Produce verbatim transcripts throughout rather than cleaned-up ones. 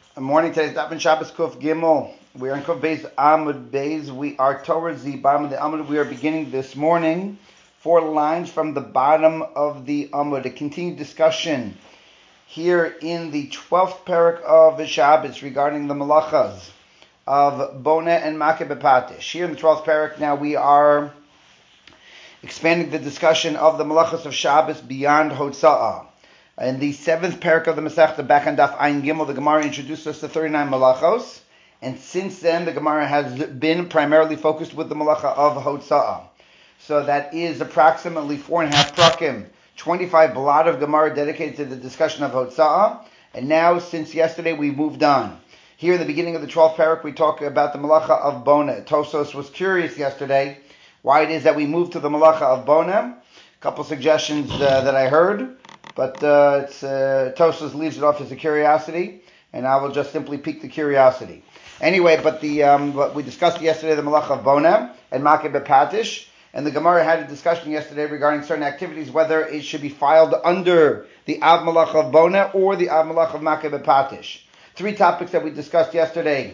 Good morning. Today's Daf and Shabbos Kuf Gimel. We are in Kuf Beis Amud Beis. We are towards the bottom of the Amud. We are beginning this morning four lines from the bottom of the Amud. A continued discussion here in the twelfth parak of the Shabbos regarding the malachas of Bona and Makeh Bepatish. Here in the twelfth parak now we are expanding the discussion of the malachas of Shabbos beyond Hotza'ah. In the seventh parak of the Masechta, back on Daf Ayin Gimel, the Gemara introduced us to thirty-nine malachos, and since then the Gemara has been primarily focused with the malacha of Hotza'ah. So that is approximately four and a half prakim, twenty-five blot of Gemara dedicated to the discussion of Hotza'ah, and now since yesterday we moved on. Here in the beginning of the twelfth parak we talk about the malacha of Bona. Tosos was curious yesterday why it is that we moved to the malacha of Bona. A couple suggestions uh, that I heard. But uh, it's, uh, Tosfos leaves it off as a curiosity, and I will just simply pique the curiosity. Anyway, but the um, what we discussed yesterday, the Malach of Bona and Makeh Bepatish, and the Gemara had a discussion yesterday regarding certain activities, whether it should be filed under the Av Malach of Bona or the Av Malach of Makeh Bepatish. Three topics that we discussed yesterday.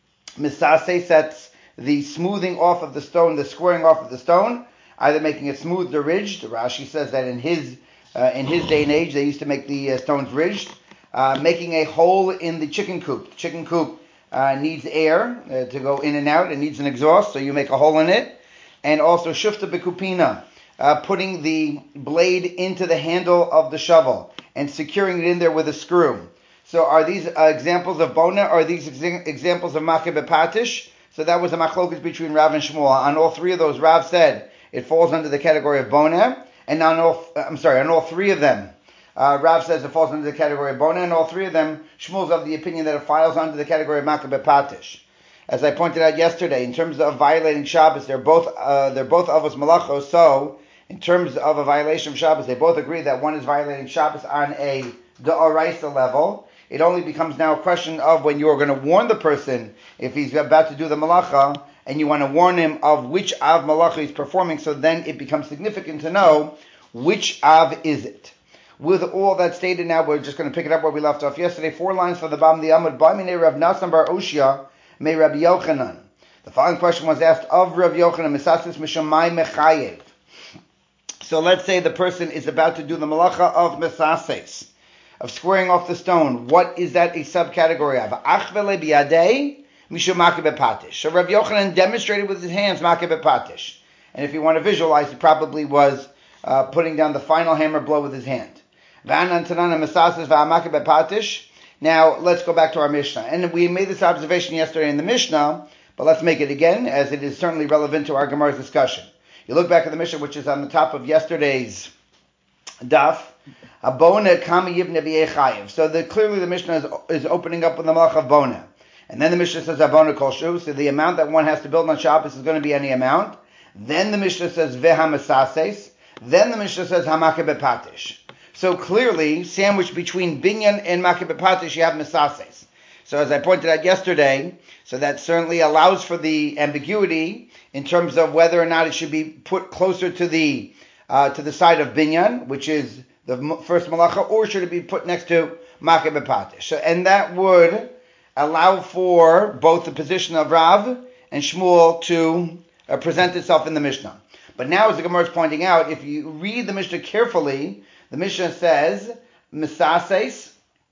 Misaseh sets the smoothing off of the stone, the squaring off of the stone, either making it smooth or ridged. Rashi says that in his Uh, in his day and age, they used to make the uh, stones ridged. Uh, making a hole in the chicken coop. The chicken coop uh, needs air uh, to go in and out. It needs an exhaust, so you make a hole in it. And also shufta bekupina, uh, putting the blade into the handle of the shovel and securing it in there with a screw. So are these uh, examples of Bona? Or are these ex- examples of Makeh Bepatish? So that was a machlokas between Rav and Shmuel. On all three of those, Rav said it falls under the category of Bona. And on all, I'm sorry, on all three of them, uh, Rav says it falls under the category of Bona, and all three of them, Shmuel's of the opinion that it files under the category of Makeh Bepatish. As I pointed out yesterday, in terms of violating Shabbos, they're both uh, they're both avos malachos. So, in terms of a violation of Shabbos, they both agree that one is violating Shabbos on a d'oraisa level. It only becomes now a question of when you are going to warn the person if he's about to do the malacha, and you want to warn him of which Av Malacha he's performing, so then it becomes significant to know which Av is it. With all that stated now, we're just going to pick it up where we left off yesterday. Four lines from the bottom of the Amud. Ba'minei Rav Nasan bar Oshia, may Rabbi Yochanan. The following question was asked of Rav Yochanan, Misasis Mishamai Mechayev. So let's say the person is about to do the Malacha of Misases, of squaring off the stone. What is that a subcategory of? Achvele biyadei Mishum Makeh Bepatish. So Rav Yochanan demonstrated with his hands Makeh Bepatish. And if you want to visualize, he probably was uh, putting down the final hammer blow with his hand. Now, let's go back to our Mishnah. And we made this observation yesterday in the Mishnah, but let's make it again, as it is certainly relevant to our Gemara's discussion. You look back at the Mishnah, which is on the top of yesterday's daf. Bona Kama Yibne B'Yechayev. So the, clearly the Mishnah is, is opening up with the Malach of Bona. And then the Mishnah says, Abona Kol Shu, so the amount that one has to build on Shabbos is going to be any amount. Then the Mishnah says, Veha Mesases. Then the Mishnah says, Hamakeh Bepatish. So clearly, sandwiched between Binyan and Makeh Bepatish, you have Mesases. So as I pointed out yesterday, so that certainly allows for the ambiguity in terms of whether or not it should be put closer to the uh, to the side of Binyan, which is the first Malacha, or should it be put next to Makeh Bepatish. So, and that would allow for both the position of Rav and Shmuel to uh, present itself in the Mishnah. But now, as the Gemara is pointing out, if you read the Mishnah carefully, the Mishnah says, Misases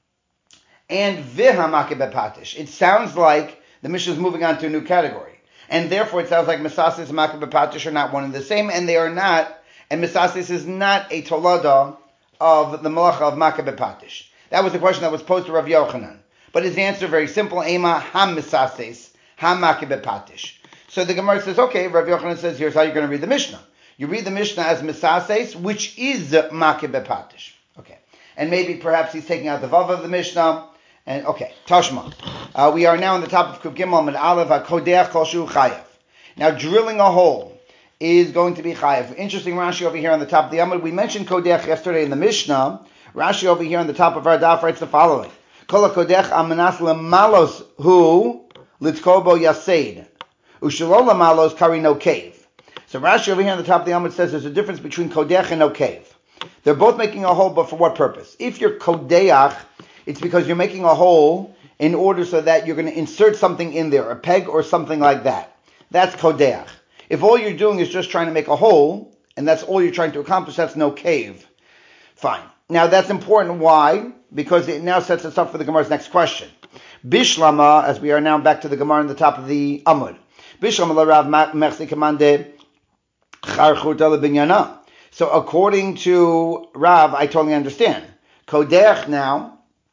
and Viha Makeh Bepatish. It sounds like the Mishnah is moving on to a new category. And therefore, it sounds like Misases and Makeh Bepatish are not one and the same, and they are not, and Misases is not a tolada of the Malacha of Makeh Bepatish. That was the question that was posed to Rav Yochanan. But his answer very simple, Ema ham misases, ham Makeh Bepatish. So the Gemara says, okay, Rav Yochanan says, here's how you're going to read the Mishnah. You read the Mishnah as misases, which is Makeh Bepatish. Okay. And maybe perhaps he's taking out the vav of the Mishnah. And okay, Tashma. Uh, we are now on the top of Kuf Gimel Amud Aleph, HaKodeach Kol Shu Chayav. Now drilling a hole is going to be Chayav. Interesting Rashi over here on the top of the Amud. We mentioned Kodeach yesterday in the Mishnah. Rashi over here on the top of our daf writes the following. Kol HaKodeach Amanas Lemalos Hu Litkobo Yaseid. Ushalo Lemalos Kari No Cave. So Rashi over here on the top of the Amud says there's a difference between Kodeach and No Cave. They're both making a hole, but for what purpose? If you're Kodeach, it's because you're making a hole in order so that you're going to insert something in there, a peg or something like that. That's kodeach. If all you're doing is just trying to make a hole, and that's all you're trying to accomplish, that's no cave. Fine. Now that's important. Why? Because it now sets us up for the Gemara's next question. Bishlama, as we are now back to the Gemara on the top of the Amud. Bishlama la Rav Mechzi Kamande Charchuta lebinyana. So according to Rav, I totally understand. Kodeach now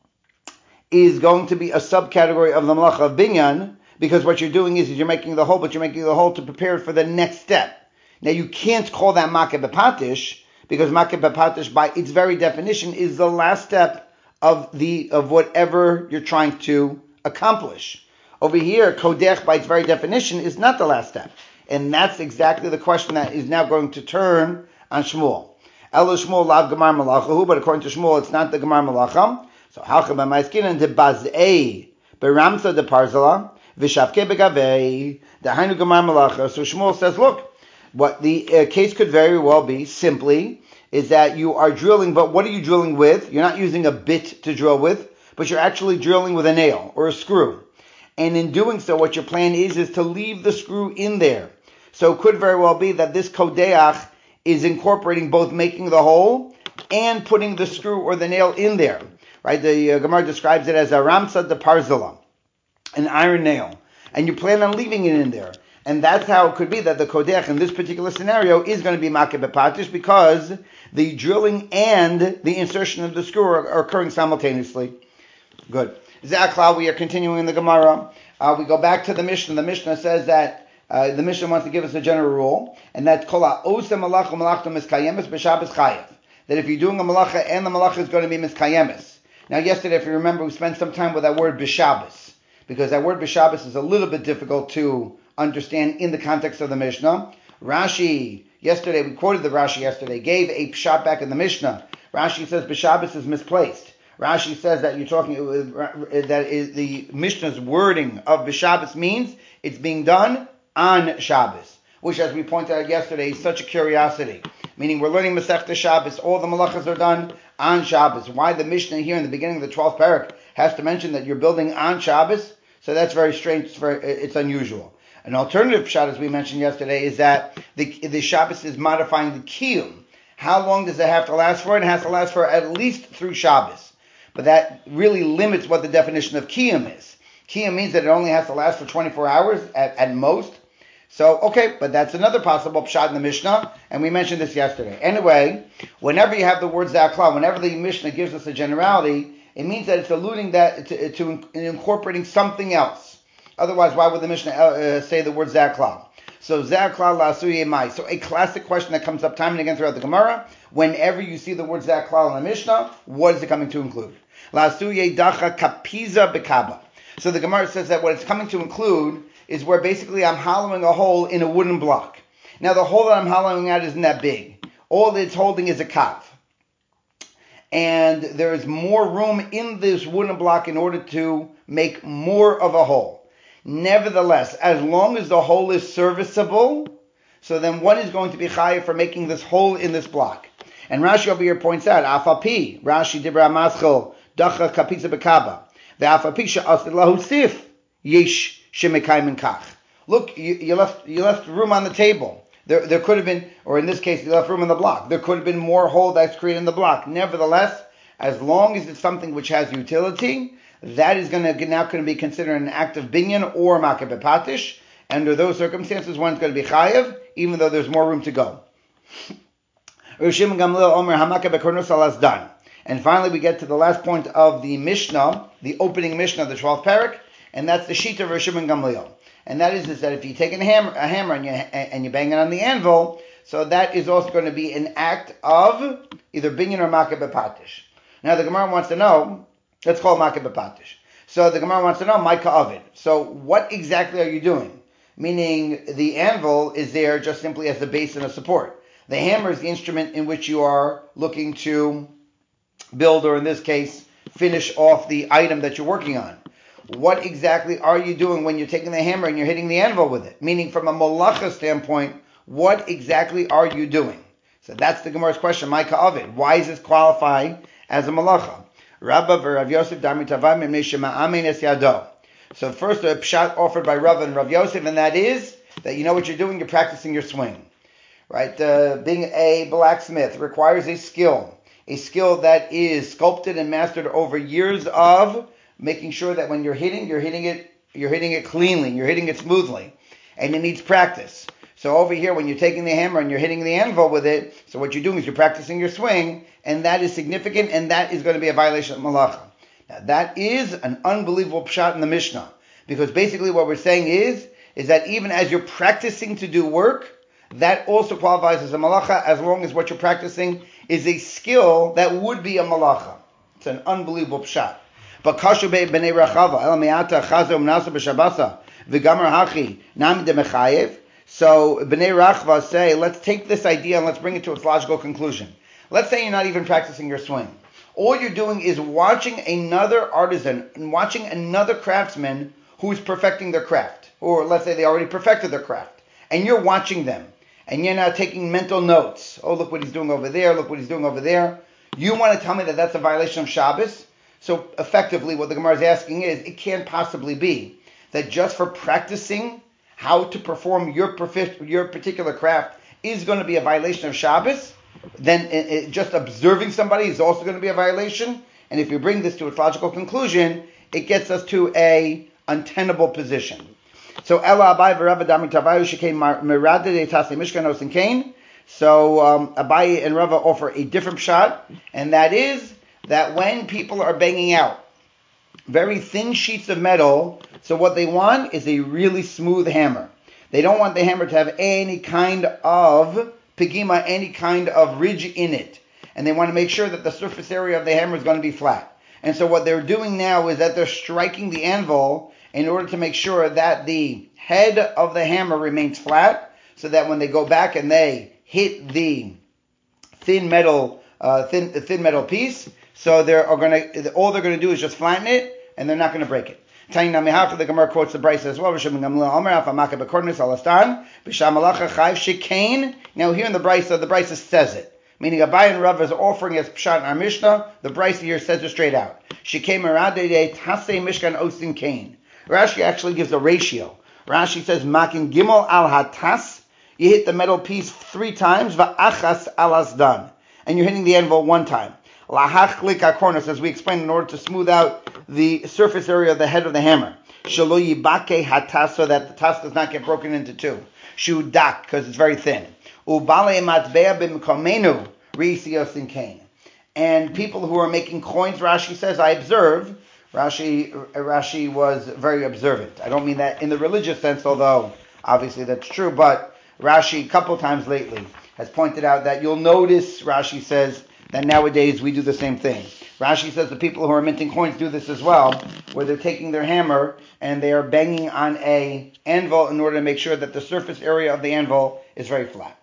is going to be a subcategory of the malacha of binyan, because what you're doing is, is you're making the hole, but you're making the hole to prepare it for the next step. Now you can't call that makeh bepatish, because makeh bepatish by its very definition is the last step of the of whatever you're trying to accomplish. Over here, kodeach by its very definition is not the last step. And that's exactly the question that is now going to turn on Shmuel. Elo Shmuel lav gemar malachahu, but according to Shmuel, it's not the gemar malacha. So halcha b'maiskinan de bazei beramsa de parzala v'shavke begavei dahainu gemar malacha. So Shmuel says, look, what the uh, case could very well be simply is that you are drilling, but what are you drilling with? You're not using a bit to drill with, but you're actually drilling with a nail or a screw. And in doing so, what your plan is, is to leave the screw in there. So it could very well be that this kodeach is incorporating both making the hole and putting the screw or the nail in there. Right? The uh, Gemara describes it as a ramsa de parzala, an iron nail. And you plan on leaving it in there. And that's how it could be that the kodeach in this particular scenario is going to be makeh bepatish, because the drilling and the insertion of the screw are, are occurring simultaneously. Good. Zakla, we are continuing in the Gemara. Uh, we go back to the Mishnah. The Mishnah says that uh, the Mishnah wants to give us a general rule, and that's kol ha'oseh malacha malachta miskayemes b'Shabbos chayav. That if you're doing a malacha and the malacha is going to be miskayemes. Now, yesterday, if you remember, we spent some time with that word b'Shabbos, because that word b'Shabbos is a little bit difficult to understand in the context of the Mishnah. Rashi, yesterday, we quoted the Rashi yesterday, gave a pshat back in the Mishnah. Rashi says b'Shabbos is misplaced. Rashi says that you're talking, that is the Mishnah's wording of b'Shabbos means it's being done on Shabbos, which, as we pointed out yesterday, is such a curiosity. Meaning we're learning Masechta Shabbos, all the malachas are done on Shabbos. Why the Mishnah here in the beginning of the twelfth parak has to mention that you're building on Shabbos? So that's very strange, it's, very, it's unusual. An alternative pshat, as we mentioned yesterday, is that the, the Shabbos is modifying the kiyum. How long does it have to last for? It has to last for at least through Shabbos. But that really limits what the definition of kiyum is. Kiyum means that it only has to last for twenty-four hours at, at most. So, okay, but that's another possible pshat in the Mishnah, and we mentioned this yesterday. Anyway, whenever you have the word zakla, whenever the Mishnah gives us a generality, it means that it's alluding that to, to incorporating something else. Otherwise, why would the Mishnah uh, say the word zakla? So, zakla la'asuye mai. So, a classic question that comes up time and again throughout the Gemara, whenever you see the word zakla in the Mishnah, what is it coming to include? La'asuye dacha kapiza bekaba. So the Gemara says that what it's coming to include is where basically I'm hollowing a hole in a wooden block. Now the hole that I'm hollowing out isn't that big. All it's holding is a kav. And there is more room in this wooden block in order to make more of a hole. Nevertheless, as long as the hole is serviceable, so then one is going to be chayav for making this hole in this block. And Rashi over here points out, Afapi, Rashi Dibra Maschel, Dacha Kapiza Bekaba. The afapisha asid lahusif yesh shemekayim kach. Look, you, you left you left room on the table. There there could have been, or in this case, you left room in the block. There could have been more hole that's created in the block. Nevertheless, as long as it's something which has utility, that is going to now going to be considered an act of binyan or makeh bepatish. Under those circumstances, one's going to be chayav, even though there's more room to go. Rishim Gamliel Omer hamakeh bekornos alas dan. And finally, we get to the last point of the Mishnah, the opening Mishnah of the twelfth parak, and that's the sheet of Rav Shimon Gamliel. And that is, is that if you take a hammer, a hammer and you and you bang it on the anvil, so that is also going to be an act of either binyan or makeh bepatish. Now the Gemara wants to know, let's call it makeh bepatish. So the Gemara wants to know, Maika Ovid. So what exactly are you doing? Meaning the anvil is there just simply as a base and a support. The hammer is the instrument in which you are looking to build, or in this case, finish off the item that you're working on. What exactly are you doing when you're taking the hammer and you're hitting the anvil with it? Meaning, from a malacha standpoint, what exactly are you doing? So that's the Gemara's question, Maika Ovid. Why is this qualifying as a malacha? Rabba v'Rav Yosef Damri Tavai Mimnei Shema'amin Es Yado. So first, a pshat offered by Rabba and Rav Yosef, and that is that you know what you're doing, you're practicing your swing. Right? Uh, being a blacksmith requires a skill, a skill that is sculpted and mastered over years of making sure that when you're hitting, you're hitting it, you're hitting it cleanly, you're hitting it smoothly, and it needs practice. So over here, when you're taking the hammer and you're hitting the anvil with it, so what you're doing is you're practicing your swing, and that is significant, and that is going to be a violation of malacha. Now that is an unbelievable pshat in the Mishnah, because basically what we're saying is, is that even as you're practicing to do work, that also qualifies as a malacha, as long as what you're practicing is a skill that would be a malacha. It's an unbelievable pshat. But kashu be b'nei rachava el me'ata chazo mnasa b'shabasa v'gamar hachi nami de mechayev. So b'nei rachava say, let's take this idea and let's bring it to its logical conclusion. Let's say you're not even practicing your swing. All you're doing is watching another artisan and watching another craftsman who is perfecting their craft, or let's say they already perfected their craft, and you're watching them. And you're now taking mental notes. Oh, look what he's doing over there. Look what he's doing over there. You want to tell me that that's a violation of Shabbos? So effectively, what the Gemara is asking is, it can't possibly be that just for practicing how to perform your profi- your particular craft is going to be a violation of Shabbos. Then it, it, just observing somebody is also going to be a violation. And if you bring this to its logical conclusion, it gets us to a untenable position. So Ella Abai v'Rava Damri Tavayu Shekei Merade de Tasei Mishkan Osin Kain. So um, Abai and Rava offer a different shot, and that is that when people are banging out very thin sheets of metal, so what they want is a really smooth hammer. They don't want the hammer to have any kind of pegima, any kind of ridge in it, and they want to make sure that the surface area of the hammer is going to be flat. And so what they're doing now is that they're striking the anvil in order to make sure that the head of the hammer remains flat, so that when they go back and they hit the thin metal, uh, thin thin metal piece, so they're going to all they're going to do is just flatten it, and they're not going to break it. Taina Mehacha, the Gemara quotes the Brisa as well. Now here in the Brisa, the Brisa says it, meaning Abai and Rav is offering as pshat in our Mishnah. The Brisa here says it straight out. Shekei Merade Tasei Mishkan Osin Kain. Rashi actually gives a ratio. Rashi says, Makin Gimel al hatas, you hit the metal piece three times, va'achas al asdan, and you're hitting the anvil one time. Lahachlik akornos, as we explained, in order to smooth out the surface area of the head of the hammer. Shelo yibake hatas, so that the tas does not get broken into two. Shudak, because it's very thin. Ubale matbea b'mkomenu reisios in kain. And people who are making coins, Rashi says, I observe, Rashi Rashi was very observant. I don't mean that in the religious sense, although obviously that's true, but Rashi a couple times lately has pointed out that you'll notice, Rashi says, that nowadays we do the same thing. Rashi says the people who are minting coins do this as well, where they're taking their hammer and they are banging on a anvil in order to make sure that the surface area of the anvil is very flat.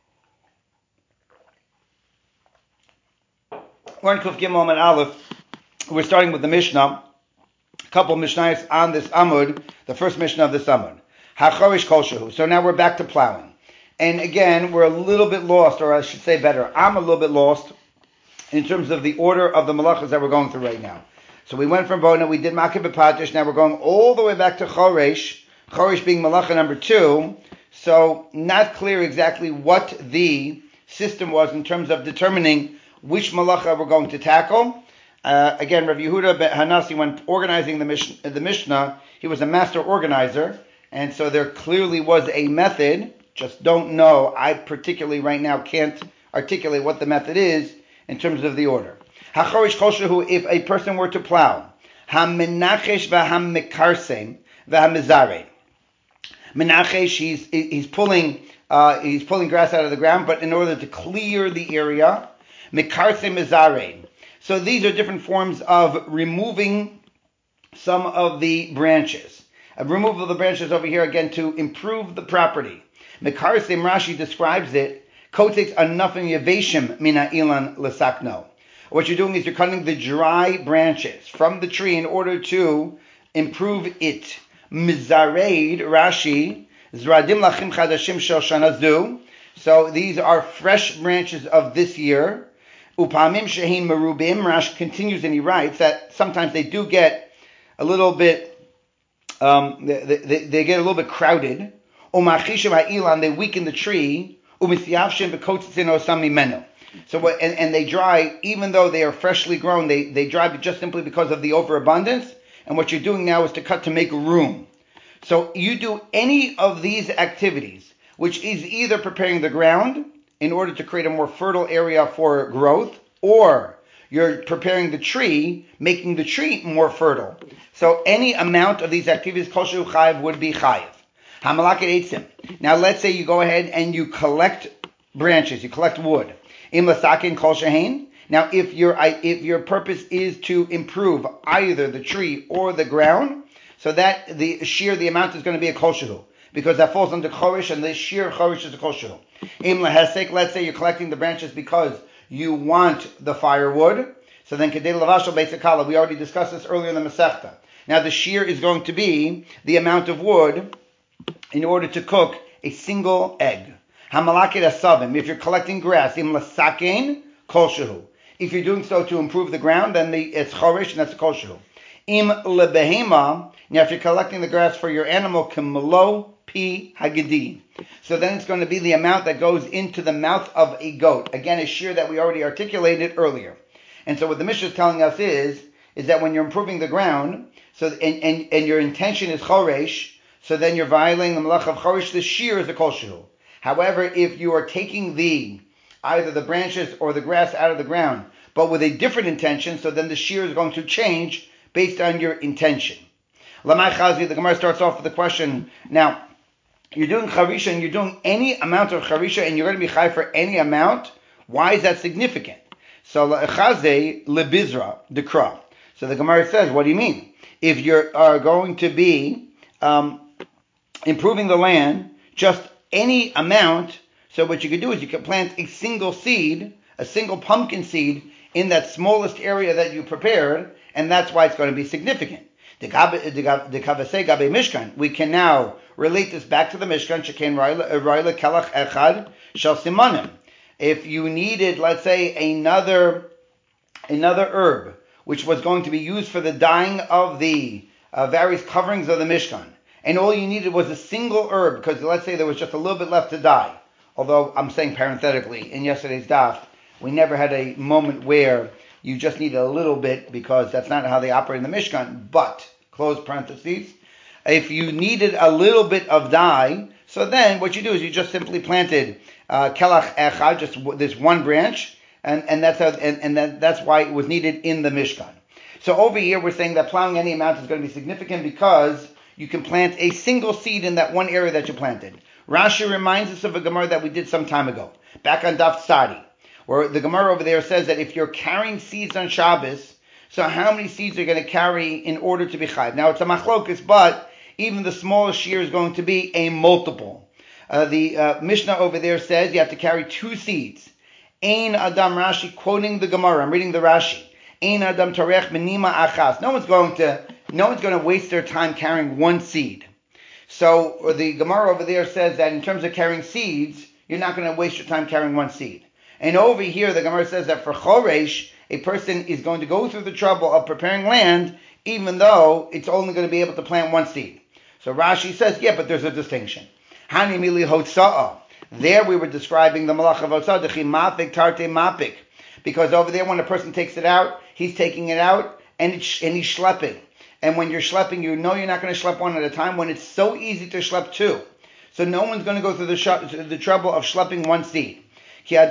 We're in Kuf Gimel and Aleph. We're starting with the Mishnah. A couple Mishnahs on this Amud, the first Mishnah of this Amud. HaChorish Kol Shehu. So now we're back to plowing. And again, we're a little bit lost, or I should say better, I'm a little bit lost in terms of the order of the malachas that we're going through right now. So we went from Bona, we did Makeh B'Patish, now we're going all the way back to Choresh, Choresh being malacha number two. So not clear exactly what the system was in terms of determining which malacha we're going to tackle. Uh, again, Rav Yehuda ben Hanasi, when organizing the, Mish- the Mishnah, he was a master organizer, and so there clearly was a method. Just don't know. I particularly right now can't articulate what the method is in terms of the order. HaChorish Kol Shehu, if a person were to plow, HaMenachesh v'HaMekarsem v'HaMezareh. Menachesh, he's he's pulling uh, he's pulling grass out of the ground, but in order to clear the area. Mekarsem Mezareh. So these are different forms of removing some of the branches. A removal of the branches over here again to improve the property. Mekarsem, Rashi describes it, Kotex anafim yeveshim mina ilan lesakno. What you're doing is you're cutting the dry branches from the tree in order to improve it. Mizareid, Rashi, Zradim lachim chadashim shel shana zu. So these are fresh branches of this year. Upamim shehin merubim. Rash continues and he writes that sometimes they do get a little bit, um, they, they, they get a little bit crowded. Umachishim ha'ilan, they weaken the tree. Umithiavshim bekotzin osam mimeno. So what, and, and they dry, even though they are freshly grown, they, they dry just simply because of the overabundance. And what you're doing now is to cut to make room. So you do any of these activities, which is either preparing the ground in order to create a more fertile area for growth, or you're preparing the tree, making the tree more fertile. So any amount of these activities, kol shehu chayiv, would be chayiv. Hamalaket eitzim. Now let's say you go ahead and you collect branches, you collect wood. Im lasakin kol shehein. Now if your if your purpose is to improve either the tree or the ground, so that the shear, the amount is going to be a kol shehu, because that falls under chorish, and the shear chorish is a kol shehu. Im lahesek, let's say you're collecting the branches because you want the firewood, so then kedei lavashal beit hakala, we already discussed this earlier in the Masechta. Now the shear is going to be the amount of wood in order to cook a single egg. Hamalaket asavim, if you're collecting grass, im lasakein kol shehu. If you're doing so to improve the ground, then the, it's chorish, and that's a kol shehu. Im lebehema, now if you're collecting the grass for your animal, kemelo pi hagedi. So then it's going to be the amount that goes into the mouth of a goat. Again, a shear that we already articulated earlier. And so what the Mishnah is telling us is, is that when you're improving the ground, so and, and, and your intention is choresh, so then you're violating the malach of choresh, the shear is a kol shehu. However, if you are taking the either the branches or the grass out of the ground, but with a different intention, so then the shear is going to change based on your intention. Lamai Chazi, the Gemara starts off with the question, now, you're doing charisha and you're doing any amount of charisha and you're going to be chai for any amount. Why is that significant? So Chazi lebizra dekra. So the Gemara says, what do you mean? If you are going to be um, improving the land, just any amount, so what you could do is you could plant a single seed, a single pumpkin seed in that smallest area that you prepared, and that's why it's going to be significant. We can now relate this back to the Mishkan. If you needed, let's say, another another herb, which was going to be used for the dyeing of the uh, various coverings of the Mishkan, and all you needed was a single herb, because let's say there was just a little bit left to dye. Although I'm saying parenthetically, in yesterday's daf, we never had a moment where you just need a little bit, because that's not how they operate in the Mishkan. But, close parentheses, if you needed a little bit of dye, so then what you do is you just simply planted uh, kelach echad, just w- this one branch, and, and that's how, and, and that, that's why it was needed in the Mishkan. So over here we're saying that plowing any amount is going to be significant because you can plant a single seed in that one area that you planted. Rashi reminds us of a Gemara that we did some time ago, back on Daf Sadi, where the Gemara over there says that if you're carrying seeds on Shabbos, so how many seeds are you going to carry in order to be chayv? Now it's a machlokus, but even the smallest shear is going to be a multiple. Uh, the uh, Mishnah over there says you have to carry two seeds. Ein Adam Rashi, quoting the Gemara, I'm reading the Rashi. Ein Adam Tarech Menima Achas. No one's going to, no one's going to waste their time carrying one seed. So the Gemara over there says that in terms of carrying seeds, you're not going to waste your time carrying one seed. And over here, the Gemara says that for choresh, a person is going to go through the trouble of preparing land, even though it's only going to be able to plant one seed. So Rashi says, yeah, but there's a distinction. Hani mili hotza'ah. There we were describing the malach of hotza'ah, dechi mapik tarte mapik. Because over there, when a person takes it out, he's taking it out and, it's, and he's schlepping. And when you're schlepping, you know you're not going to schlep one at a time when it's so easy to schlep two. So no one's going to go through the, sh- the trouble of schlepping one seed. You're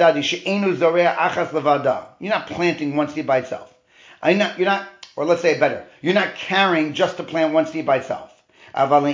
not planting one seed by itself. You're not, you're not, or let's say it better, you're not carrying just to plant one seed by itself. But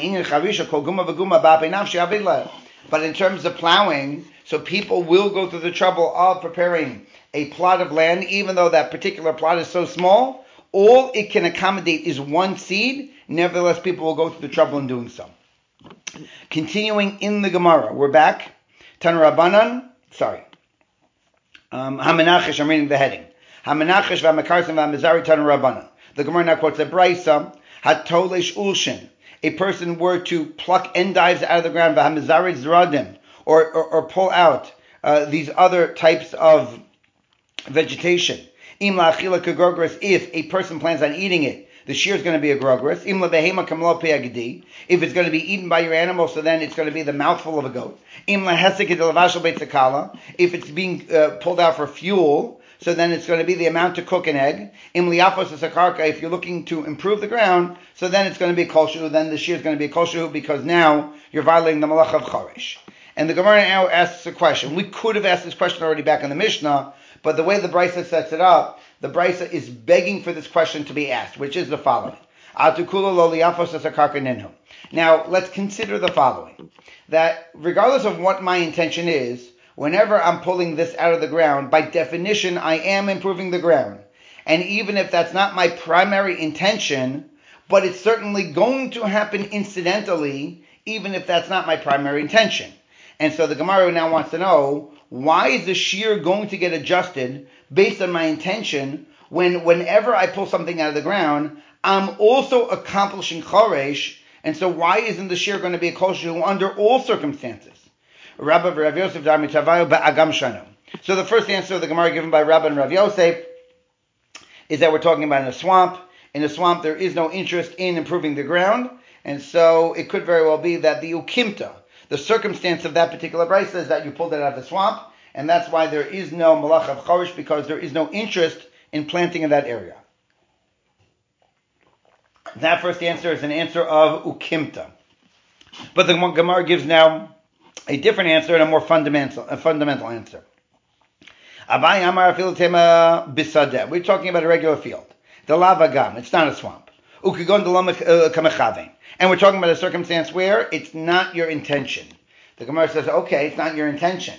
in terms of plowing, so people will go through the trouble of preparing a plot of land, even though that particular plot is so small, all it can accommodate is one seed. Nevertheless, people will go through the trouble in doing so. Continuing in the Gemara, we're back. Tanu Rabbanan, sorry. Um, Hamenachish, I'm reading the heading. Hamenachish v'amakarsim v'amizari Tanu Rabbanan. The Gemara now quotes a brayso. Hatolesh ulshin. A person were to pluck endives out of the ground, v'hamizari zradim, or, or or pull out uh, these other types of vegetation. Im la'achila k'grogris, if a person plans on eating it, the shear is going to be a grogris. Im la'behema kamlo pe'agdi, if it's going to be eaten by your animal, so then it's going to be the mouthful of a goat. Im la'hesek edelavashal beitzakala, if it's being uh, pulled out for fuel, so then it's going to be the amount to cook an egg. Im li'afos esakarka, if you're looking to improve the ground, so then it's going to be a kolshu, then the shear is going to be a kolshu, because now you're violating the malach of choresh. And the Gemara now asks a question. We could have asked this question already back in the Mishnah, but the way the Brisa sets it up, the Brisa is begging for this question to be asked, which is the following. Now, let's consider the following. That regardless of what my intention is, whenever I'm pulling this out of the ground, by definition, I am improving the ground. And even if that's not my primary intention, but it's certainly going to happen incidentally, even if that's not my primary intention. And so the Gemara now wants to know, why is the shear going to get adjusted based on my intention when whenever I pull something out of the ground, I'm also accomplishing choresh, and so why isn't the shear going to be a kosher under all circumstances? Rabba Rav Yosef Dar Mitavayo Ba'agam Shano. So the first answer of the Gemara given by Rabba and Rav Yosef is that we're talking about in a swamp. In a swamp there is no interest in improving the ground, and so it could very well be that the ukimta, the circumstance of that particular brisa, is that you pulled it out of the swamp, and that's why there is no malach of chorish, because there is no interest in planting in that area. That first answer is an answer of ukimta. But the Gemara gives now a different answer and a more fundamental, a fundamental answer. Abai Amar Afil Tema Bisadeh. We're talking about a regular field. The lava gam, it's not a swamp. Ukigon de kamechave. And we're talking about a circumstance where it's not your intention. The Gemara says, okay, it's not your intention.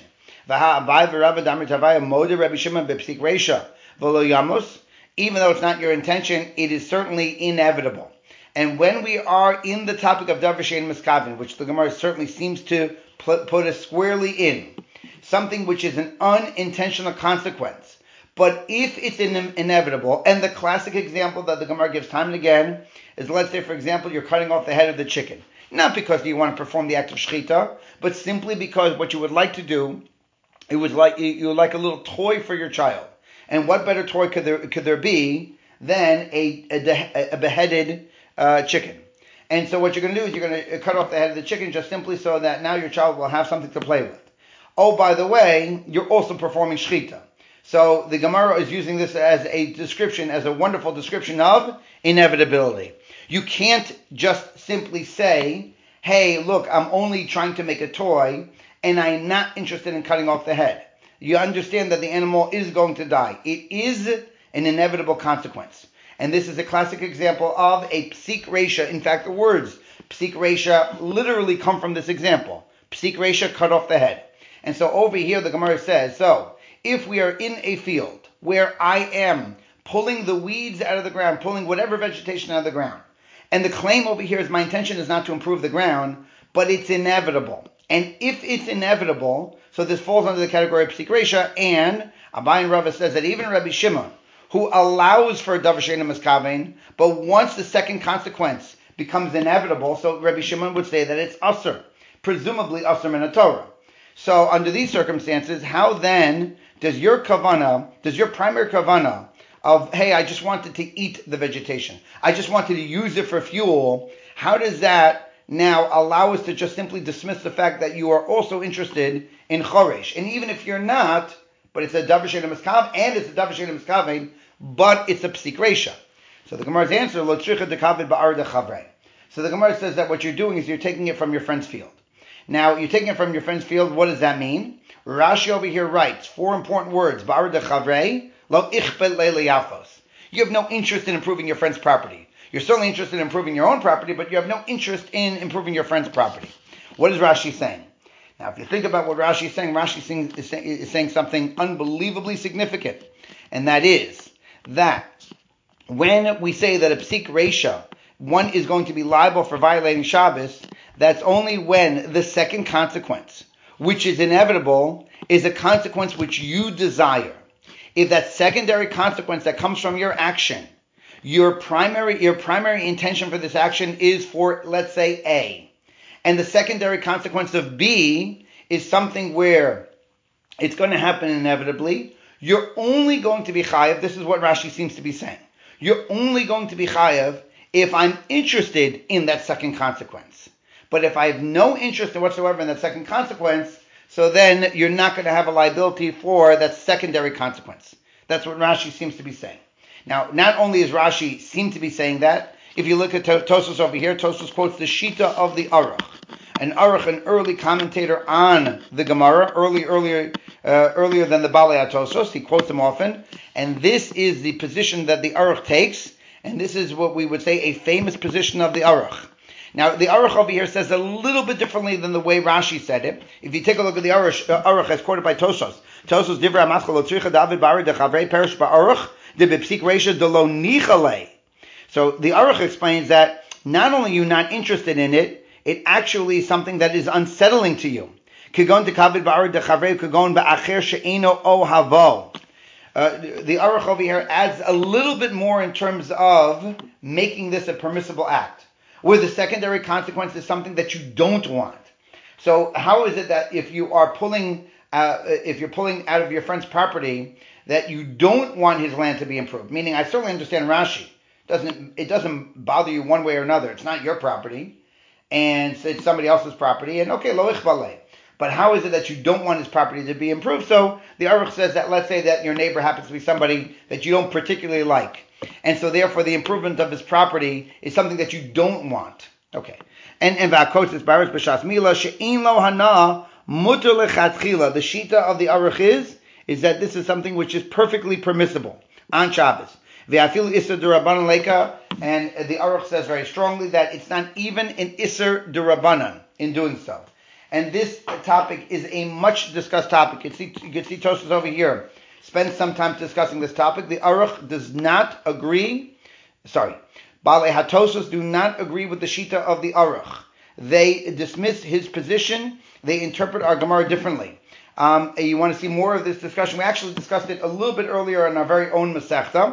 Even though it's not your intention, it is certainly inevitable. And when we are in the topic of davar she'ein miskavin, which the Gemara certainly seems to put us squarely in, something which is an unintentional consequence, but if it's in, inevitable, and the classic example that the Gemara gives time and again is, let's say, for example, you're cutting off the head of the chicken. Not because you want to perform the act of shechita, but simply because what you would like to do, it was like you would like a little toy for your child. And what better toy could there could there be than a, a, a beheaded uh, chicken? And so what you're going to do is you're going to cut off the head of the chicken just simply so that now your child will have something to play with. Oh, by the way, you're also performing shechita. So the Gemara is using this as a description, as a wonderful description of inevitability. You can't just simply say, hey, look, I'm only trying to make a toy, and I'm not interested in cutting off the head. You understand that the animal is going to die. It is an inevitable consequence. And this is a classic example of a psik reisha. In fact, the words psik reisha literally come from this example. Psik reisha, cut off the head. And so over here the Gemara says, so if we are in a field where I am pulling the weeds out of the ground, pulling whatever vegetation out of the ground, and the claim over here is my intention is not to improve the ground, but it's inevitable. And if it's inevitable, so this falls under the category of psik reisha, and Abai and Rava says that even Rabbi Shimon, who allows for davar she'ein miskaven, but once the second consequence becomes inevitable, so Rabbi Shimon would say that it's asur, presumably asur min Torah. So under these circumstances, how then does your kavana, does your primary kavana of, hey, I just wanted to eat the vegetation, I just wanted to use it for fuel, how does that now allow us to just simply dismiss the fact that you are also interested in choresh? And even if you're not, but it's a davar she'ein miskaven, and it's a davar she'ein miskaven, but it's a psik reisha. So the Gemara's answer, lo tzricha dekaved ba'ar dechavrei. So the Gemara says that what you're doing is you're taking it from your friend's field. Now, you're taking it from your friend's field. What does that mean? Rashi over here writes four important words. Ba'ar dechavrei, lo ichbet le'liyafos. You have no interest in improving your friend's property. You're certainly interested in improving your own property, but you have no interest in improving your friend's property. What is Rashi saying? Now, if you think about what Rashi is saying, Rashi is saying, is saying something unbelievably significant. And that is that when we say that a psik reisha, one is going to be liable for violating Shabbos, that's only when the second consequence, which is inevitable, is a consequence which you desire. If that secondary consequence that comes from your action, your primary your primary intention for this action is for, let's say, A, and the secondary consequence of B is something where it's going to happen inevitably, You're only going to be chayav, this is what Rashi seems to be saying. You're only going to be chayav if I'm interested in that second consequence. But if I have no interest whatsoever in that second consequence, so then you're not going to have a liability for that secondary consequence. That's what Rashi seems to be saying. Now, not only is Rashi seem to be saying that, if you look at Tosfos over here, Tosfos quotes the Shita of the Aruch. And Aruch, an early commentator on the Gemara, early, earlier, uh, earlier than the Balei HaTosfos, he quotes them often. And this is the position that the Aruch takes, and this is what we would say a famous position of the Aruch. Now, the Aruch over here says a little bit differently than the way Rashi said it. If you take a look at the Aruch, uh, Aruch as quoted by Tosfos, Tosfos Divrei Amaschal Lo Tzricha David Bari Dechavrei Perish BaAruch De Bepsik Reisha De Lo Nichalei. So the Aruch explains that not only are you not interested in it, it actually is something that is unsettling to you. Kagon Dekaved Bari Dechavrei Kagon Ba'acher She'eno O Havo. Uh, the Aruch over here adds a little bit more in terms of making this a permissible act, where the secondary consequence is something that you don't want. So how is it that if you are pulling, uh, if you're pulling out of your friend's property, that you don't want his land to be improved? Meaning, I certainly understand Rashi. Doesn't it doesn't bother you one way or another? It's not your property, and it's somebody else's property. And okay, lo ichbalei. But how is it that you don't want his property to be improved? So the Aruch says that let's say that your neighbor happens to be somebody that you don't particularly like. And so therefore the improvement of his property is something that you don't want. Okay. And and va'kotes baris b'shas mila she'in lo hana muter lechatchila. The shita of the Aruch is, is that this is something which is perfectly permissible on Shabbos. Ve'afilu iser d'Rabbanan leka, and the Aruch says very strongly that it's not even an iser d'Rabbanan in doing so. And this topic is a much discussed topic. You can see, you can see Tosfos over here spend some time discussing this topic. The Aruch does not agree, sorry, Balei HaTosfos do not agree with the Shita of the Aruch. They dismiss his position. They interpret our Gemara differently. Um, you want to see more of this discussion? We actually discussed it a little bit earlier in our very own Masechta.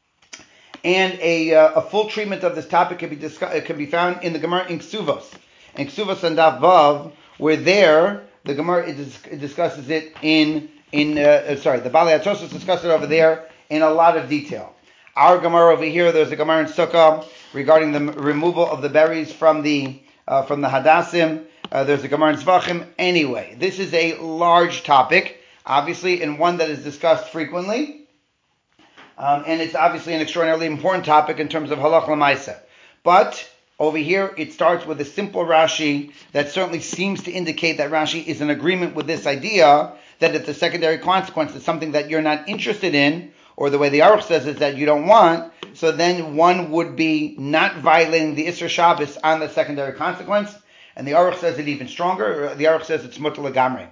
And a, uh, a full treatment of this topic can be discuss- can be found in the Gemara in Ksuvos. In Ksuvos and Daf Vav, where there, the Gemara it dis- it discusses it in, in uh, sorry, the Balei HaTosfos discusses it over there in a lot of detail. Our Gemara over here, there's a Gemara in Sukkah regarding the m- removal of the berries from the uh, from the Hadassim. Uh, there's a Gemara in Zvachim. Anyway, this is a large topic, obviously, and one that is discussed frequently. Um, and it's obviously an extraordinarily important topic in terms of halach l'maisa. But over here, it starts with a simple Rashi that certainly seems to indicate that Rashi is in agreement with this idea that if the secondary consequence is something that you're not interested in, or the way the Aruch says is that you don't want, so then one would be not violating the Isser Shabbos on the secondary consequence. And the Aruch says it even stronger. The Aruch says it's mutar legamrei.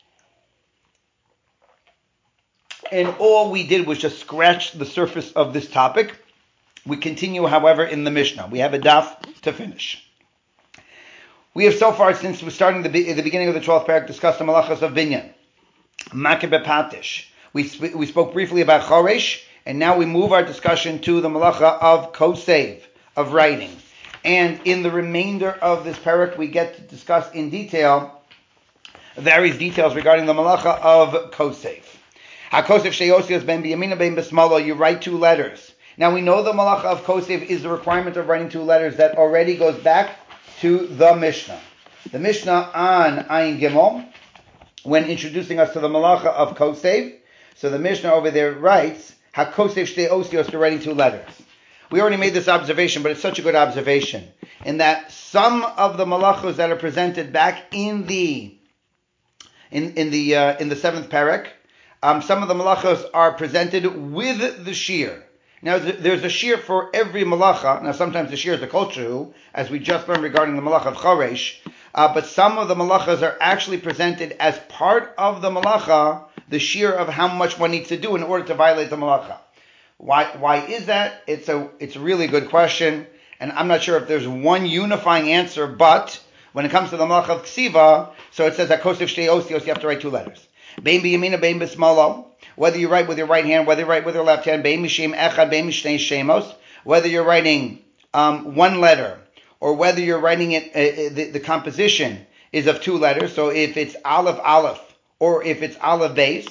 And all we did was just scratch the surface of this topic. We continue, however, in the Mishnah. We have a daf to finish. We have so far, since we're starting the, the beginning of the twelfth parak, discussed the malachas of binyan. Makeh b'patish. We, sp- we spoke briefly about choresh, and now we move our discussion to the malacha of kosev, of writing. And in the remainder of this parak, we get to discuss in detail various details regarding the malacha of kosev. HaKosev she'osios ben b'yamina ben b'smalo, you write two letters. Now we know the malacha of kosev is the requirement of writing two letters that already goes back to the Mishnah. The Mishnah on Ayin Gimel, when introducing us to the malacha of kosev, so the Mishnah over there writes, HaKosev she'osios, to writing two letters. We already made this observation, but it's such a good observation, in that some of the malachos that are presented back in the in in the uh, in the seventh parak, Um, some of the malachos are presented with the shir. Now, there's a shir for every malacha. Now, sometimes the shir is the kolchu, as we just learned regarding the malacha of choresh. Uh, but some of the malachas are actually presented as part of the malacha, the shir of how much one needs to do in order to violate the malacha. Why? Why is that? It's a it's a really good question, and I'm not sure if there's one unifying answer. But when it comes to the malacha of ksiva, so it says that kosev shtei osios, you have to write two letters. Bein b'yamina, bein b'smalo. Whether you write with your right hand, whether you write with your left hand. Bein mishem echad, bein mishnei shemos. Whether you're writing um, one letter, or whether you're writing it, uh, the, the composition is of two letters. So if it's aleph aleph, or if it's aleph base.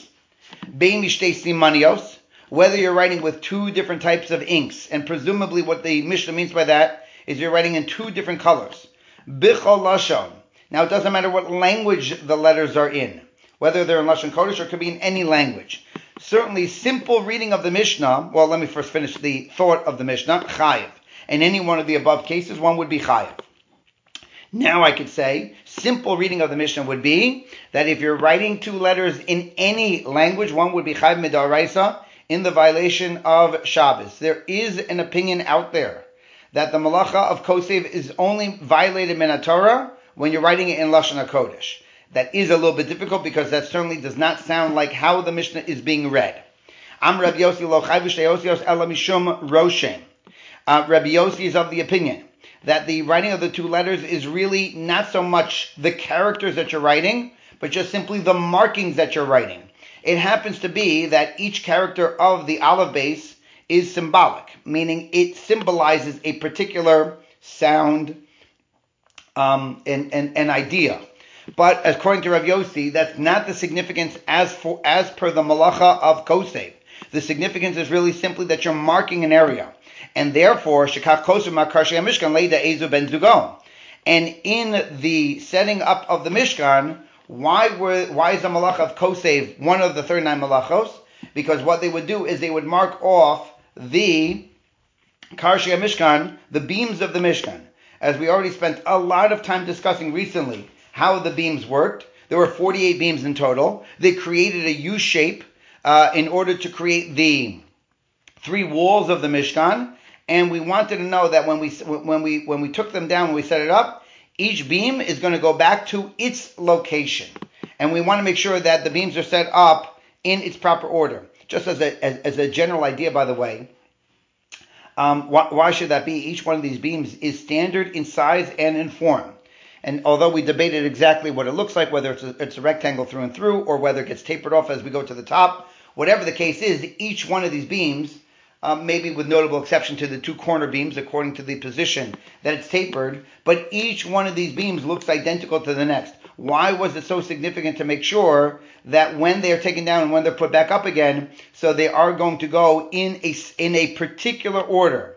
Bein mishtei simanios, whether you're writing with two different types of inks, and presumably what the Mishnah means by that is you're writing in two different colors. Bichol lashon. Now it doesn't matter what language the letters are in, whether they're in Lashon Kodesh or could be in any language. Certainly, simple reading of the Mishnah, well, let me first finish the thought of the Mishnah, chayiv. In any one of the above cases, one would be chayiv. Now I could say, simple reading of the Mishnah would be that if you're writing two letters in any language, one would be chayiv midaraisa in the violation of Shabbos. There is an opinion out there that the malacha of kosev is only violated min Torah when you're writing it in Lashon HaKodesh. That is a little bit difficult because that certainly does not sound like how the Mishnah is being read. Am Rabbi Yossi lo chayv shtei osios ela mishum roshem. Uh, Rabbi Yossi is of the opinion that the writing of the two letters is really not so much the characters that you're writing, but just simply the markings that you're writing. It happens to be that each character of the aleph base is symbolic, meaning it symbolizes a particular sound um, and, and, and idea. But according to Rav Yossi, that's not the significance as for as per the malacha of kosev. The significance is really simply that you're marking an area. And therefore, Shekach Kosev Makar Shei Mishkan Leida Ezu Ben Zugo. And in the setting up of the Mishkan, why were why is the malacha of Kosev one of the thirty-nine malachos? Because what they would do is they would mark off the Kar Shei Mishkan, the beams of the Mishkan. As we already spent a lot of time discussing recently how the beams worked. There were forty-eight beams in total. They created a U shape uh, in order to create the three walls of the Mishkan. And we wanted to know that when we when we when we took them down, when we set it up, each beam is going to go back to its location, and we want to make sure that the beams are set up in its proper order. Just as a as, as a general idea, by the way, um, why, why should that be? Each one of these beams is standard in size and in form. And although we debated exactly what it looks like, whether it's a, it's a rectangle through and through, or whether it gets tapered off as we go to the top, whatever the case is, each one of these beams, um, maybe with notable exception to the two corner beams, according to the position that it's tapered, but each one of these beams looks identical to the next. Why was it so significant to make sure that when they are taken down and when they're put back up again, so they are going to go in a, in a particular order?